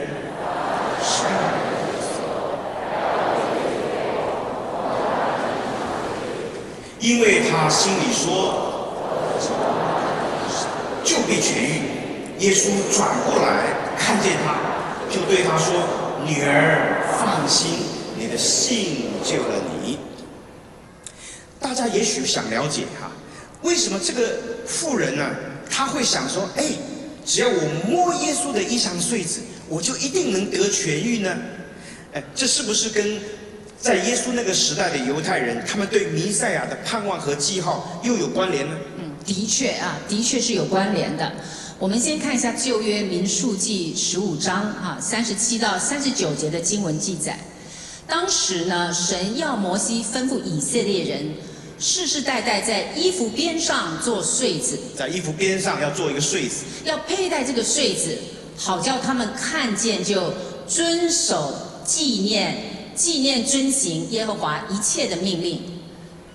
因为她心里说就必痊愈。耶稣转过来看见她，就对她说：“女儿，放心，你的信救了你。”大家也许想了解为什么这个妇人呢，她会想说：“只要我摸耶稣的衣裳穗子，我就一定能得痊愈呢？”这是不是跟在耶稣那个时代的犹太人，他们对弥赛亚的盼望和记号又有关联呢？ 的确是有关联的。我们先看一下旧约民数记15章37到39节的经文记载。当时呢，神要摩西吩咐以色列人，世世代代在衣服边上做穗子， 在衣服边上要做一个穗子， 要佩戴这个穗子，好叫他们看见就遵守纪念遵行耶和华一切的命令。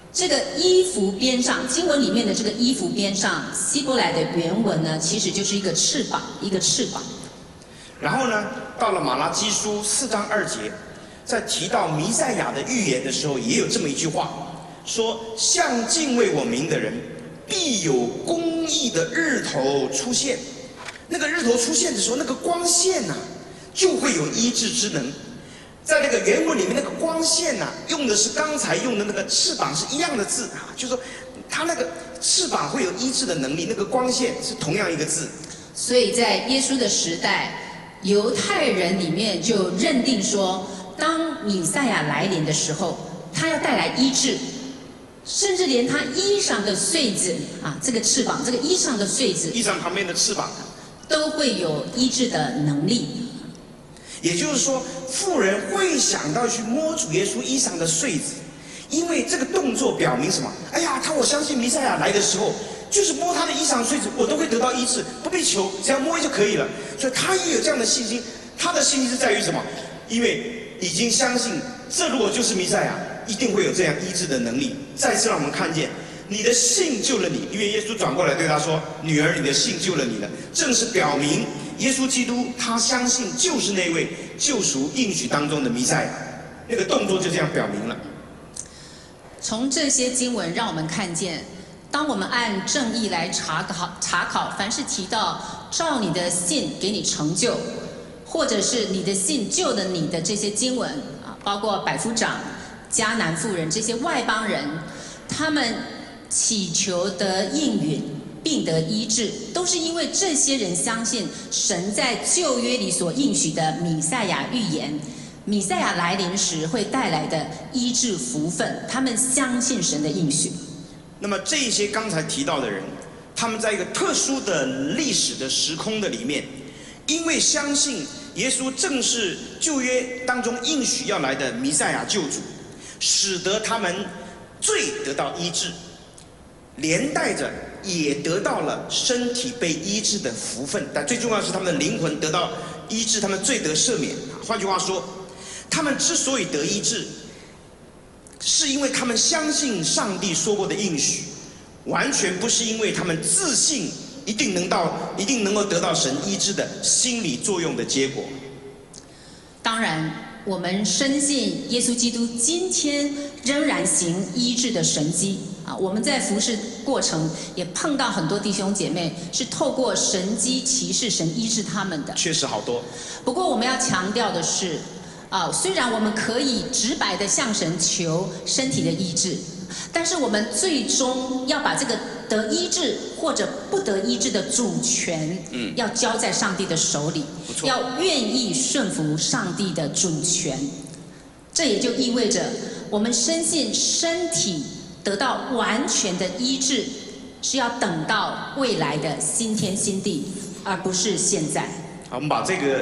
这个衣服边上，经文里面的这个衣服边上，希伯来的原文呢，其实就是一个翅膀，一个翅膀。 然后呢，到了马拉基书4章2节，在提到弥赛亚的预言的时候，也有这么一句话，说：向敬畏我名的人，必有公义的日头出现。那个日头出现的时候，那个光线呐、就会有医治之能。在那个原文里面，那个光线呐、用的是刚才用的那个翅膀是一样的字啊，就是说它那个翅膀会有医治的能力，那个光线是同样一个字。 所以在耶稣的时代，犹太人里面就认定说，当弥赛亚来临的时候，他要带来医治，甚至连他衣裳的穗子啊，这个翅膀，这个衣裳的穗子， 衣裳旁边的翅膀都会有医治的能力。 也就是说，妇人会想到去摸主耶稣衣裳的穗子，因为这个动作表明什么？哎呀，我相信弥赛亚来的时候，就是摸他的衣裳穗子，我都会得到医治，不必求，只要摸就可以了。所以他也有这样的信心。他的信心是在于什么？因为已经相信，这如果就是弥赛亚，一定会有这样医治的能力。再次让我们看见，你的信救了你，因为耶稣转过来对他说：“女儿，你的信救了你了。”正是表明耶稣基督他相信就是那位救赎应许当中的弥赛亚，那个动作就这样表明了。 从这些经文让我们看见，当我们按正义来查考，凡是提到照你的信给你成就，或者是你的信救了你的这些经文啊，包括百夫长、迦南妇人这些外邦人，他们祈求得应允，并得医治，都是因为这些人相信神在旧约里所应许的弥赛亚预言，弥赛亚来临时会带来的医治福分，他们相信神的应许。 那么这些刚才提到的人，他们在一个特殊的历史的时空的里面，因为相信耶稣正是旧约当中应许要来的弥赛亚救主，使得他们罪得到医治，连带着也得到了身体被医治的福分，但最重要的是他们的灵魂得到医治，他们罪得赦免。换句话说，他们之所以得医治，是因为他们相信上帝说过的应许，完全不是因为他们自信一定能够得到神医治的心理作用的结果。 当然，我们深信耶稣基督今天仍然行医治的神迹啊！我们在服事过程也碰到很多弟兄姐妹是透过神迹奇事神医治他们的， 确实好多。 不过我们要强调的是，虽然我们可以直白的向神求身体的医治，但是我们最终要把这个得医治或者不得医治的主权，要交在上帝的手里，要愿意顺服上帝的主权。这也就意味着，我们深信身体得到完全的医治，是要等到未来的新天新地，而不是现在。 好，我们把这个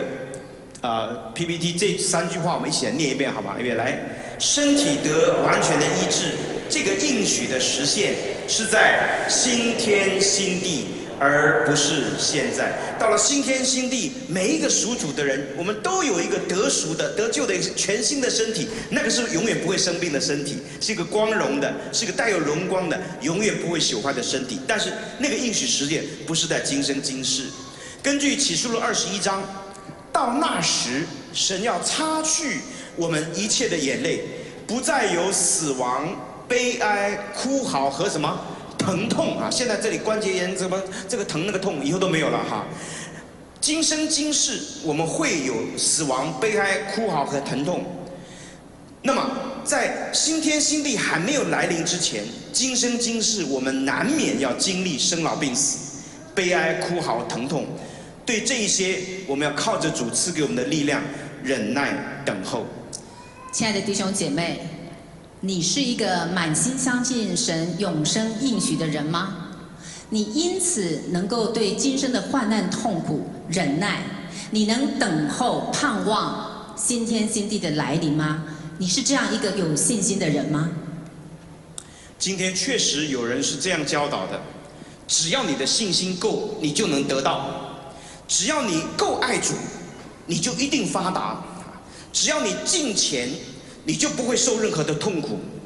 PPT 这3句话我们一起来念一遍，好吗？预备来，身体得完全的医治，这个应许的实现是在新天新地，而不是现在。到了新天新地，每一个属主的人，我们都有一个得赎的、得救的一个全新的身体，那个是永远不会生病的身体，是一个光荣的，是一个带有荣光的，永远不会朽坏的身体。但是那个应许实现不是在今生今世。根据启示录21章，到那时，神要擦去我们一切的眼泪，不再有死亡、悲哀、哭嚎和什么疼痛啊！现在这里关节炎什么这个疼那个痛，以后都没有了哈。今生今世我们会有死亡、悲哀、哭嚎和疼痛。那么在新天新地还没有来临之前，今生今世我们难免要经历生老病死、悲哀、哭嚎、疼痛。对这一些，我们要靠着主赐给我们的力量，忍耐等候。 亲爱的弟兄姐妹，你是一个满心相信神永生应许的人吗？你因此能够对今生的患难痛苦忍耐？你能等候盼望新天新地的来临吗？你是这样一个有信心的人吗？ 今天确实有人是这样教导的：只要你的信心够，你就能得到。只要你够爱主，你就一定发达；只要你敬虔，你就不会受任何的痛苦。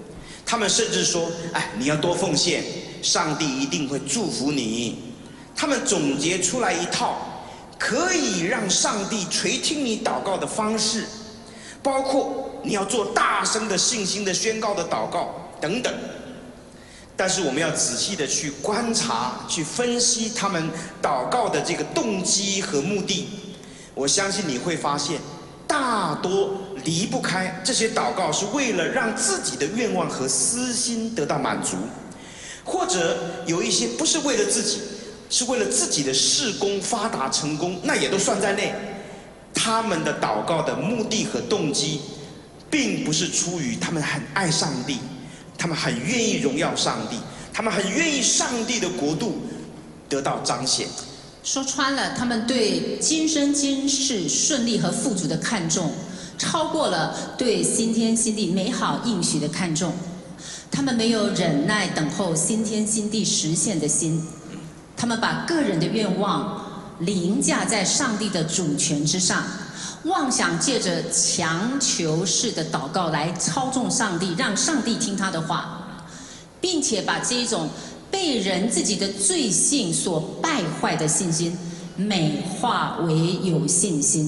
他们甚至说：“哎，你要多奉献，上帝一定会祝福你。”他们总结出来一套可以让上帝垂听你祷告的方式，包括你要做大声的信心的宣告的祷告等等。但是我们要仔细的去观察、去分析他们祷告的这个动机和目的。我相信你会发现，大多离不开这些祷告是为了让自己的愿望和私心得到满足，或者有一些不是为了自己，是为了自己的事工发达成功，那也都算在内。他们的祷告的目的和动机，并不是出于他们很爱上帝，他们很愿意荣耀上帝，他们很愿意上帝的国度得到彰显。 说穿了，他们对今生今世顺利和富足的看重，超过了对新天新地美好应许的看重。他们没有忍耐等候新天新地实现的心，他们把个人的愿望凌驾在上帝的主权之上，妄想借着强求式的祷告来操纵上帝，让上帝听他的话，并且把这种被人自己的罪性所败坏的信心美化为有信心。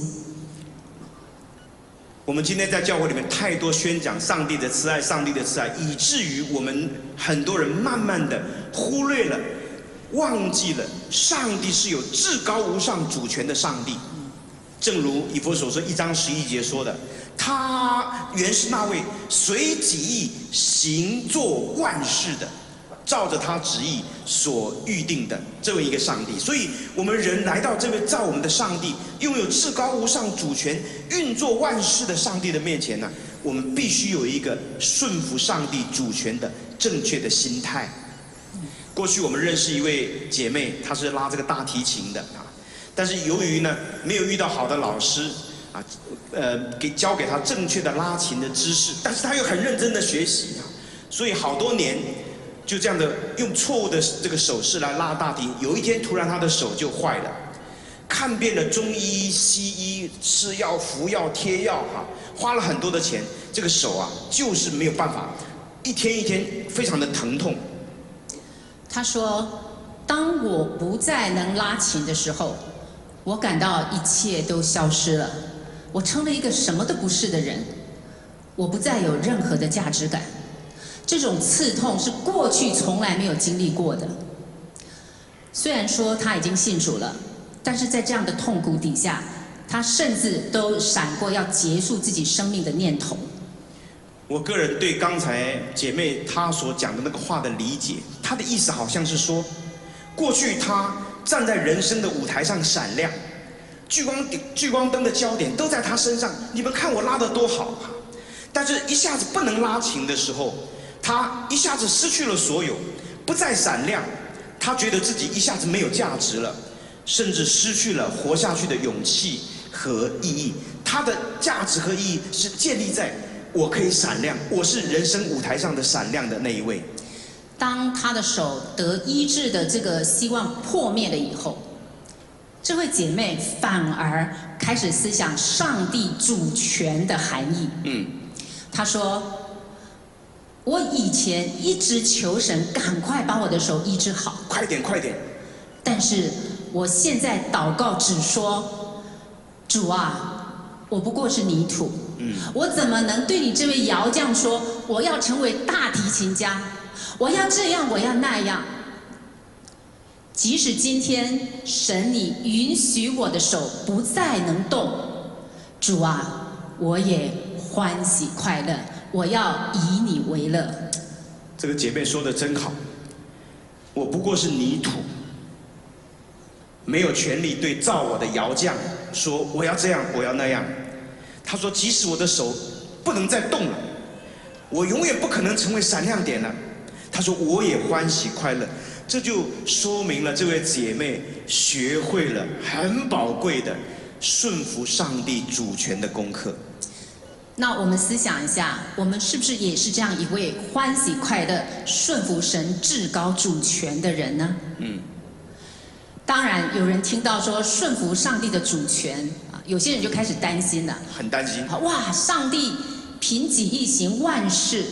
我们今天在教会里面太多宣讲上帝的慈爱，上帝的慈爱，以至于我们很多人慢慢的忽略了、忘记了上帝是有至高无上主权的上帝。正如以弗所书1章11节说的，他原是那位随己意行作万事的，照着他旨意所预定的这位一个上帝。所以我们人来到这位造我们的上帝，拥有至高无上主权运作万事的上帝的面前呢，我们必须有一个顺服上帝主权的正确的心态。过去我们认识一位姐妹，她是拉这个大提琴的啊，但是由于呢没有遇到好的老师啊，教给她正确的拉琴的知识，但是她又很认真的学习啊，所以好多年就这样的用错误的这个手势来拉大提，有一天突然她的手就坏了，看遍了中医西医，吃药服药贴药哈，花了很多的钱，这个手啊就是没有办法，一天一天非常的疼痛。 他说，当我不再能拉琴的时候，我感到一切都消失了，我成了一个什么都不是的人，我不再有任何的价值感。这种刺痛是过去从来没有经历过的。虽然说他已经信主了，但是在这样的痛苦底下，他甚至都闪过要结束自己生命的念头。 我个人对刚才姐妹她所讲的那个话的理解，她的意思好像是说，过去她站在人生的舞台上闪亮，聚光灯的焦点都在她身上，你们看我拉得多好啊！但是一下子不能拉琴的时候，她一下子失去了所有，不再闪亮，她觉得自己一下子没有价值了，甚至失去了活下去的勇气和意义。她的价值和意义是建立在我可以闪亮，我是人生舞台上的闪亮的那一位。 当他的手得医治的这个希望破灭了以后，这位姐妹反而开始思想上帝主权的含义。她说，我以前一直求神赶快把我的手医治好， 快点快点， 但是我现在祷告只说，主啊，我不过是泥土，我怎么能对你这位窑匠说我要成为大提琴家，我要这样，我要那样？即使今天神你允许我的手不再能动，主啊，我也欢喜快乐，我要以你为乐。 这个姐妹说的真好，我不过是泥土，没有权利对造我的窑匠说我要这样，我要那样。她说，即使我的手不能再动了，我永远不可能成为闪亮点了。她说，我也欢喜快乐。这就说明了这位姐妹学会了很宝贵的顺服上帝主权的功课。 那我们思想一下，我们是不是也是这样一位欢喜快乐、顺服神至高主权的人呢？当然，有人听到说顺服上帝的主权啊，有些人就开始担心了， 很担心。 哇，上帝凭己意行万事，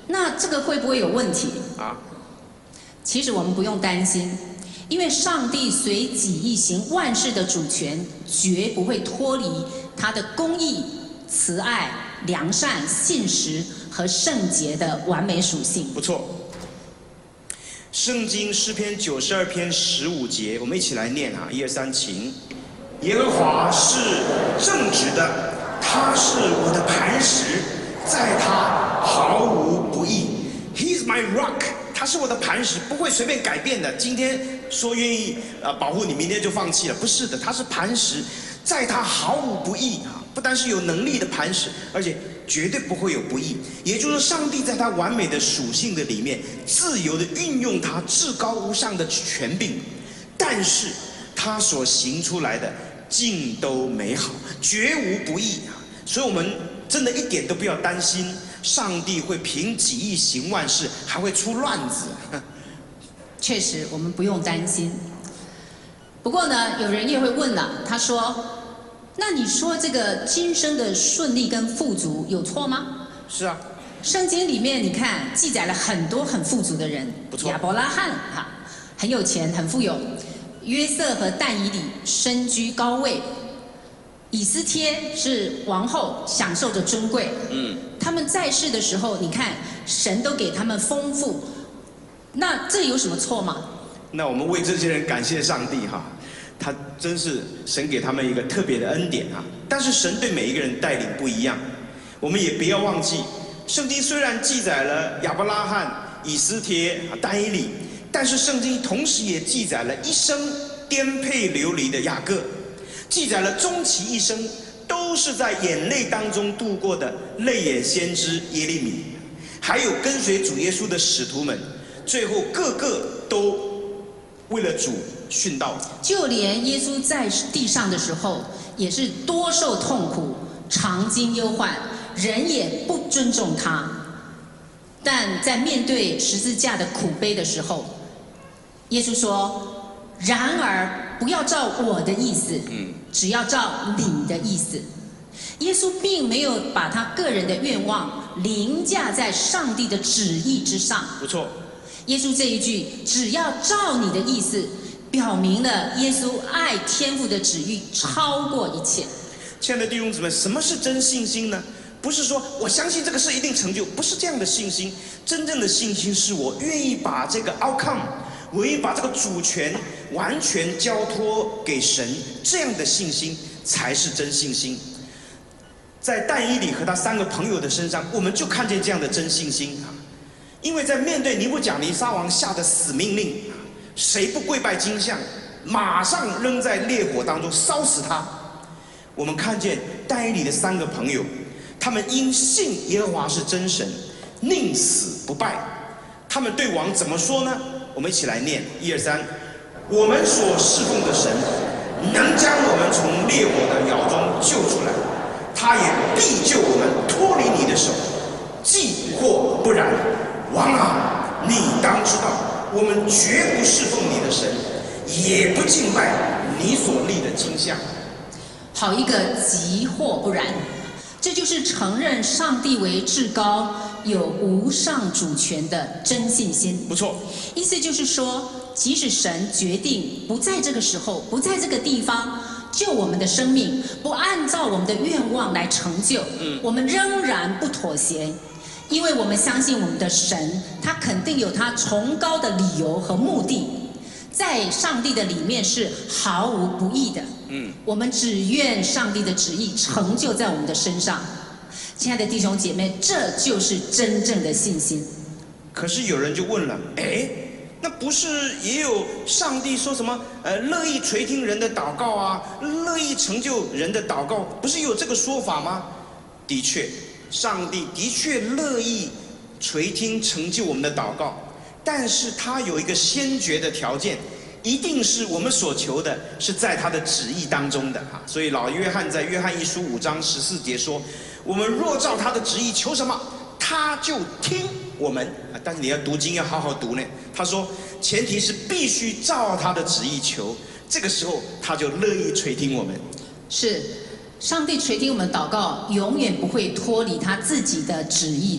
那这个会不会有问题？ 啊， 其实我们不用担心，因为上帝随己意行万事的主权，绝不会脱离他的公义、慈爱、良善、信实和圣洁的完美属性。 不错。圣经诗篇92篇15节，我们一起来念啊，1、2、3，请。耶和华是正直的，他是我的磐石，在他毫无不义。He's my rock， 他是我的磐石，不会随便改变的。今天说愿意保护你，明天就放弃了，不是的，他是磐石，在他毫无不义啊！不单是有能力的磐石，而且绝对不会有不义。也就是上帝在他完美的属性的里面，自由的运用他至高无上的权柄，但是他所行出来的尽都美好，绝无不义啊！所以我们真的一点都不要担心，上帝会凭己意行万事，还会出乱子。 确实，我们不用担心。不过呢，有人也会问了，他说：“那你说这个今生的顺利跟富足有错吗？” 是啊， 圣经里面你看记载了很多很富足的人， 不错， 亚伯拉罕哈很有钱很富有，约瑟和但以理身居高位，以斯帖是王后，享受着尊贵。他们在世的时候，你看神都给他们丰富，那这有什么错吗？ 那我们为这些人感谢上帝哈，他真是神给他们一个特别的恩典啊。但是神对每一个人带领不一样，我们也不要忘记，圣经虽然记载了亚伯拉罕、以斯帖、但以理，但是圣经同时也记载了一生颠沛流离的雅各，记载了终其一生都是在眼泪当中度过的泪眼先知耶利米，还有跟随主耶稣的使徒们，最后个个都为了主殉道。 就连耶稣在地上的时候，也是多受痛苦，常经忧患，人也不尊重他。但在面对十字架的苦悲的时候，耶稣说：“然而不要照我的意思，只要照你的意思。”耶稣并没有把他个人的愿望凌驾在上帝的旨意之上。 不错。 耶稣这一句“只要照你的意思”，表明了耶稣爱天父的旨意超过一切。 亲爱的弟兄姊妹，什么是真信心呢？不是说我相信这个事一定成就，不是这样的信心。真正的信心是我愿意把这个 outcome， 我愿意把这个主权完全交托给神，这样的信心才是真信心。在但以理和他3个朋友的身上，我们就看见这样的真信心啊！因为在面对尼布甲尼撒王下的死命令，谁不跪拜金像，马上扔在烈火当中烧死他。我们看见但以理的3个朋友，他们因信耶和华是真神，宁死不败。他们对王怎么说呢？我们一起来念1、2、3。我们所侍奉的神，能将我们从烈火的窑中救出来，他也必救我们脱离你的手。既或不然，王啊，你当知道，我们绝不侍奉你的神，也不敬拜你所立的金像。 好一个即或不然，这就是承认上帝为至高，有无上主权的真信心。 不错， 意思就是说，即使神决定不在这个时候，不在这个地方救我们的生命，不按照我们的愿望来成就，我们仍然不妥协，因为我们相信我们的神，他肯定有他崇高的理由和目的，在上帝的里面是毫无不义的。我们只愿上帝的旨意成就在我们的身上。亲爱的弟兄姐妹，这就是真正的信心。 可是有人就问了，那不是也有上帝说什么乐意垂听人的祷告啊，乐意成就人的祷告，不是有这个说法吗？的确，上帝的确乐意垂听成就我们的祷告，但是他有一个先决的条件，一定是我们所求的是在他的旨意当中的啊。所以老约翰在约翰一书5章14节说，我们若照他的旨意求什么，他就听我们啊。但是你要读经要好好读呢。他说前提是必须照他的旨意求，这个时候他就乐意垂听我们。 是，上帝垂听我们的祷告，永远不会脱离他自己的旨意的。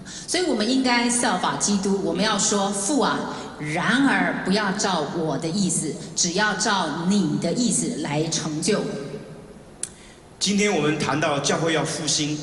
所以我们应该效法基督，我们要说父啊，然而不要照我的意思，只要照你的意思来成就。 今天我们谈到教会要复兴，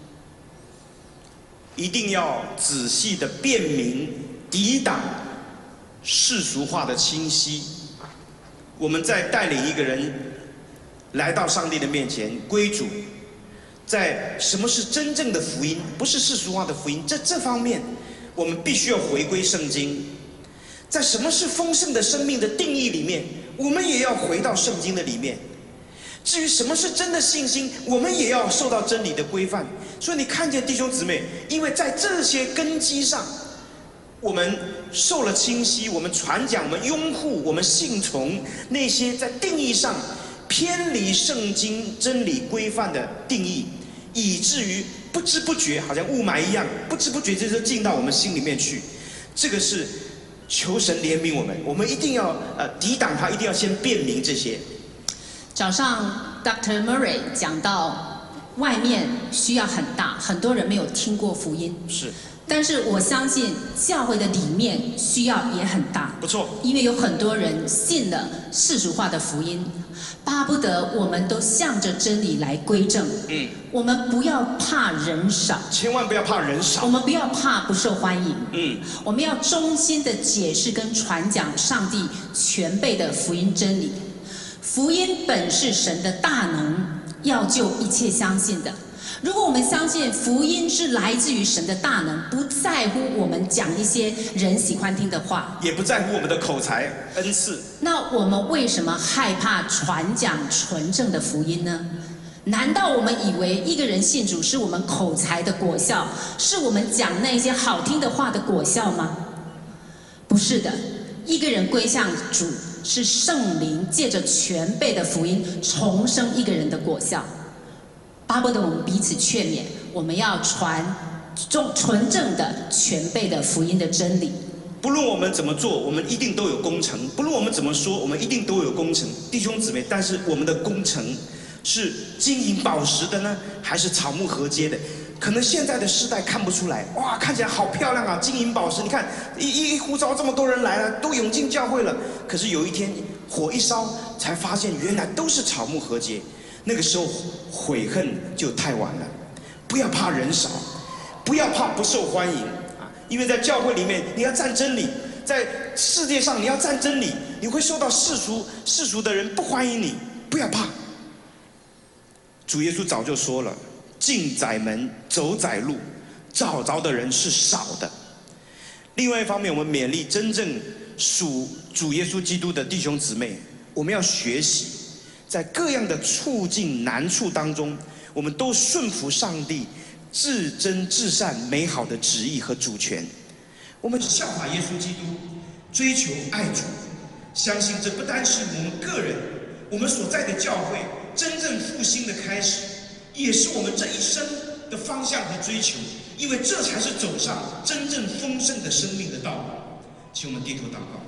一定要仔细的辨明、抵挡世俗化的侵袭。我们在带领一个人来到上帝的面前归主，在什么是真正的福音，不是世俗化的福音，这方面我们必须要回归圣经。在什么是丰盛的生命的定义里面，我们也要回到圣经的里面。至于什么是真的信心，我们也要受到真理的规范。所以你看见弟兄姊妹，因为在这些根基上，我们受了清晰，我们传讲，我们拥护，我们信从那些在定义上偏离圣经真理规范的定义，以至于不知不觉好像雾霾一样，不知不觉就进到我们心里面去。这个是求神怜悯我们，我们一定要抵挡它，一定要先辨明这些。 早上 Dr. Murray 讲到，外面需要很大，很多人没有听过福音。 是。 但是我相信教会的里面需要也很大。 不错。 因为有很多人信了世俗化的福音，巴不得我们都向着真理来归正。我们不要怕人少。 千万不要怕人少。 我们不要怕不受欢迎。我们要衷心的解释跟传讲上帝全备的福音真理。福音本是神的大能，要救一切相信的。如果我们相信福音是来自于神的大能，不在乎我们讲一些人喜欢听的话， 也不在乎我们的口才恩赐， 那我们为什么害怕传讲纯正的福音呢？难道我们以为一个人信主是我们口才的果效，是我们讲那些好听的话的果效吗？不是的，一个人归向主是圣灵借着全备的福音重生一个人的果效。巴不得我们彼此劝勉，我们要传纯正的全备的福音的真理。 不论我们怎么做，我们一定都有工程；不论我们怎么说，我们一定都有工程，弟兄姊妹。但是我们的工程是金银宝石的呢，还是草木禾秸的？可能现在的时代看不出来，哇，看起来好漂亮啊，金银宝石！你看，一呼召这么多人来了，都涌进教会了。可是有一天火一烧，才发现原来都是草木禾秸。那个时候悔恨就太晚了。不要怕人少，不要怕不受欢迎啊！因为在教会里面你要站真理，在世界上你要站真理，你会受到世俗的人不欢迎你，不要怕。主耶稣早就说了，进窄门走窄路，找着的人是少的。另外一方面，我们勉励真正属主耶稣基督的弟兄姊妹，我们要学习在各样的处境难处当中，我们都顺服上帝至真至善美好的旨意和主权。我们效法耶稣基督，追求爱主，相信这不单是我们个人，我们所在的教会真正复兴的开始，也是我们这一生的方向和追求，因为这才是走上真正丰盛的生命的道路。请我们低头祷告。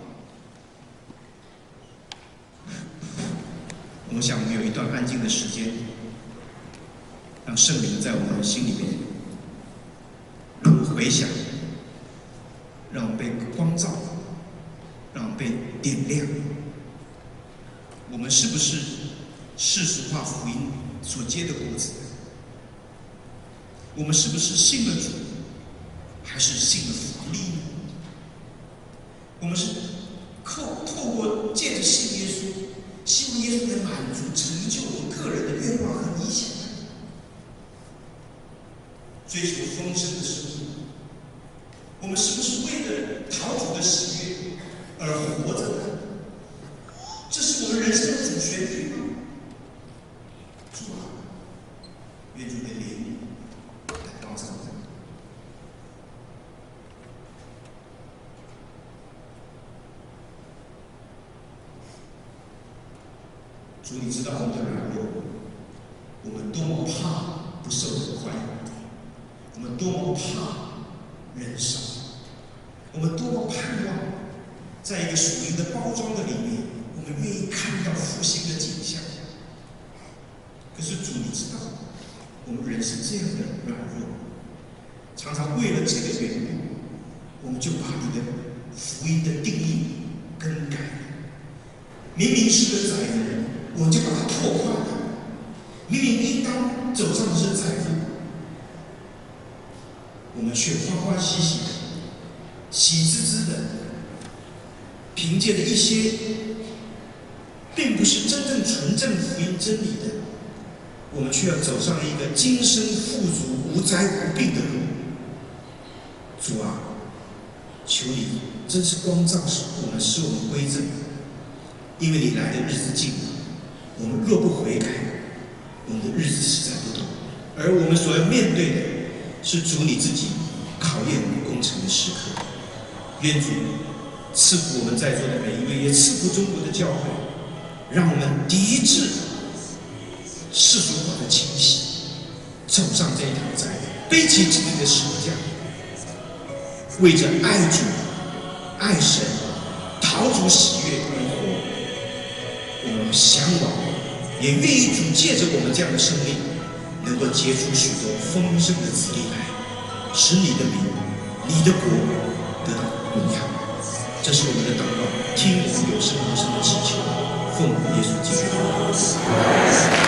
我想我们有一段安静的时间，让圣灵在我们心里面，让我们回想，让我们被光照，让我们被点亮。我们是不是世俗化福音所结的果子？我们是不是信了主，还是信了福利？我们是透过借着信耶稣，希望耶稣来满足成就我们个人的愿望和理想，追求丰盛的生命。我们是不是为了讨主的喜悦而活着呢？这是我们人生的主旋律吗？主啊，愿主的怜悯来高照我们。主，你知道我们的软弱，我们多么怕不受人欢迎，我们多么怕人少，我们多么盼望在一个属灵的包装的里面，我们愿意看到复兴的景象。可是主，你知道我们人是这样的软弱， 常常为了这个缘故，我们就把你的福音的定义更改了。明明是个窄门，我们就把它拓宽了。明明应当走上的是窄路，我们却欢欢喜喜的、喜滋滋的，凭借着一些并不是真正纯正福音真理的，我们却要走上一个今生富足、无灾无病的路。主啊，求你真是光照我们，使我们归正，因为你来的日子近了。我们若不悔改，我们的日子实在不短，而我们所要面对的是主你自己考验我们工程的时刻。愿主赐福我们在座的每一位，也赐福中国的教会，让我们抵制世俗化的清洗，走上这一条窄路，背起自己的十字架，为着爱主、爱神、讨主喜悦而活。我们向往，也愿意主借着我们这样的生命，能够结出许多丰盛的子粒来，使你的名、你的国得到荣耀。这是我们的祷告，听我们有声无声的祈求，奉耶稣基督的名。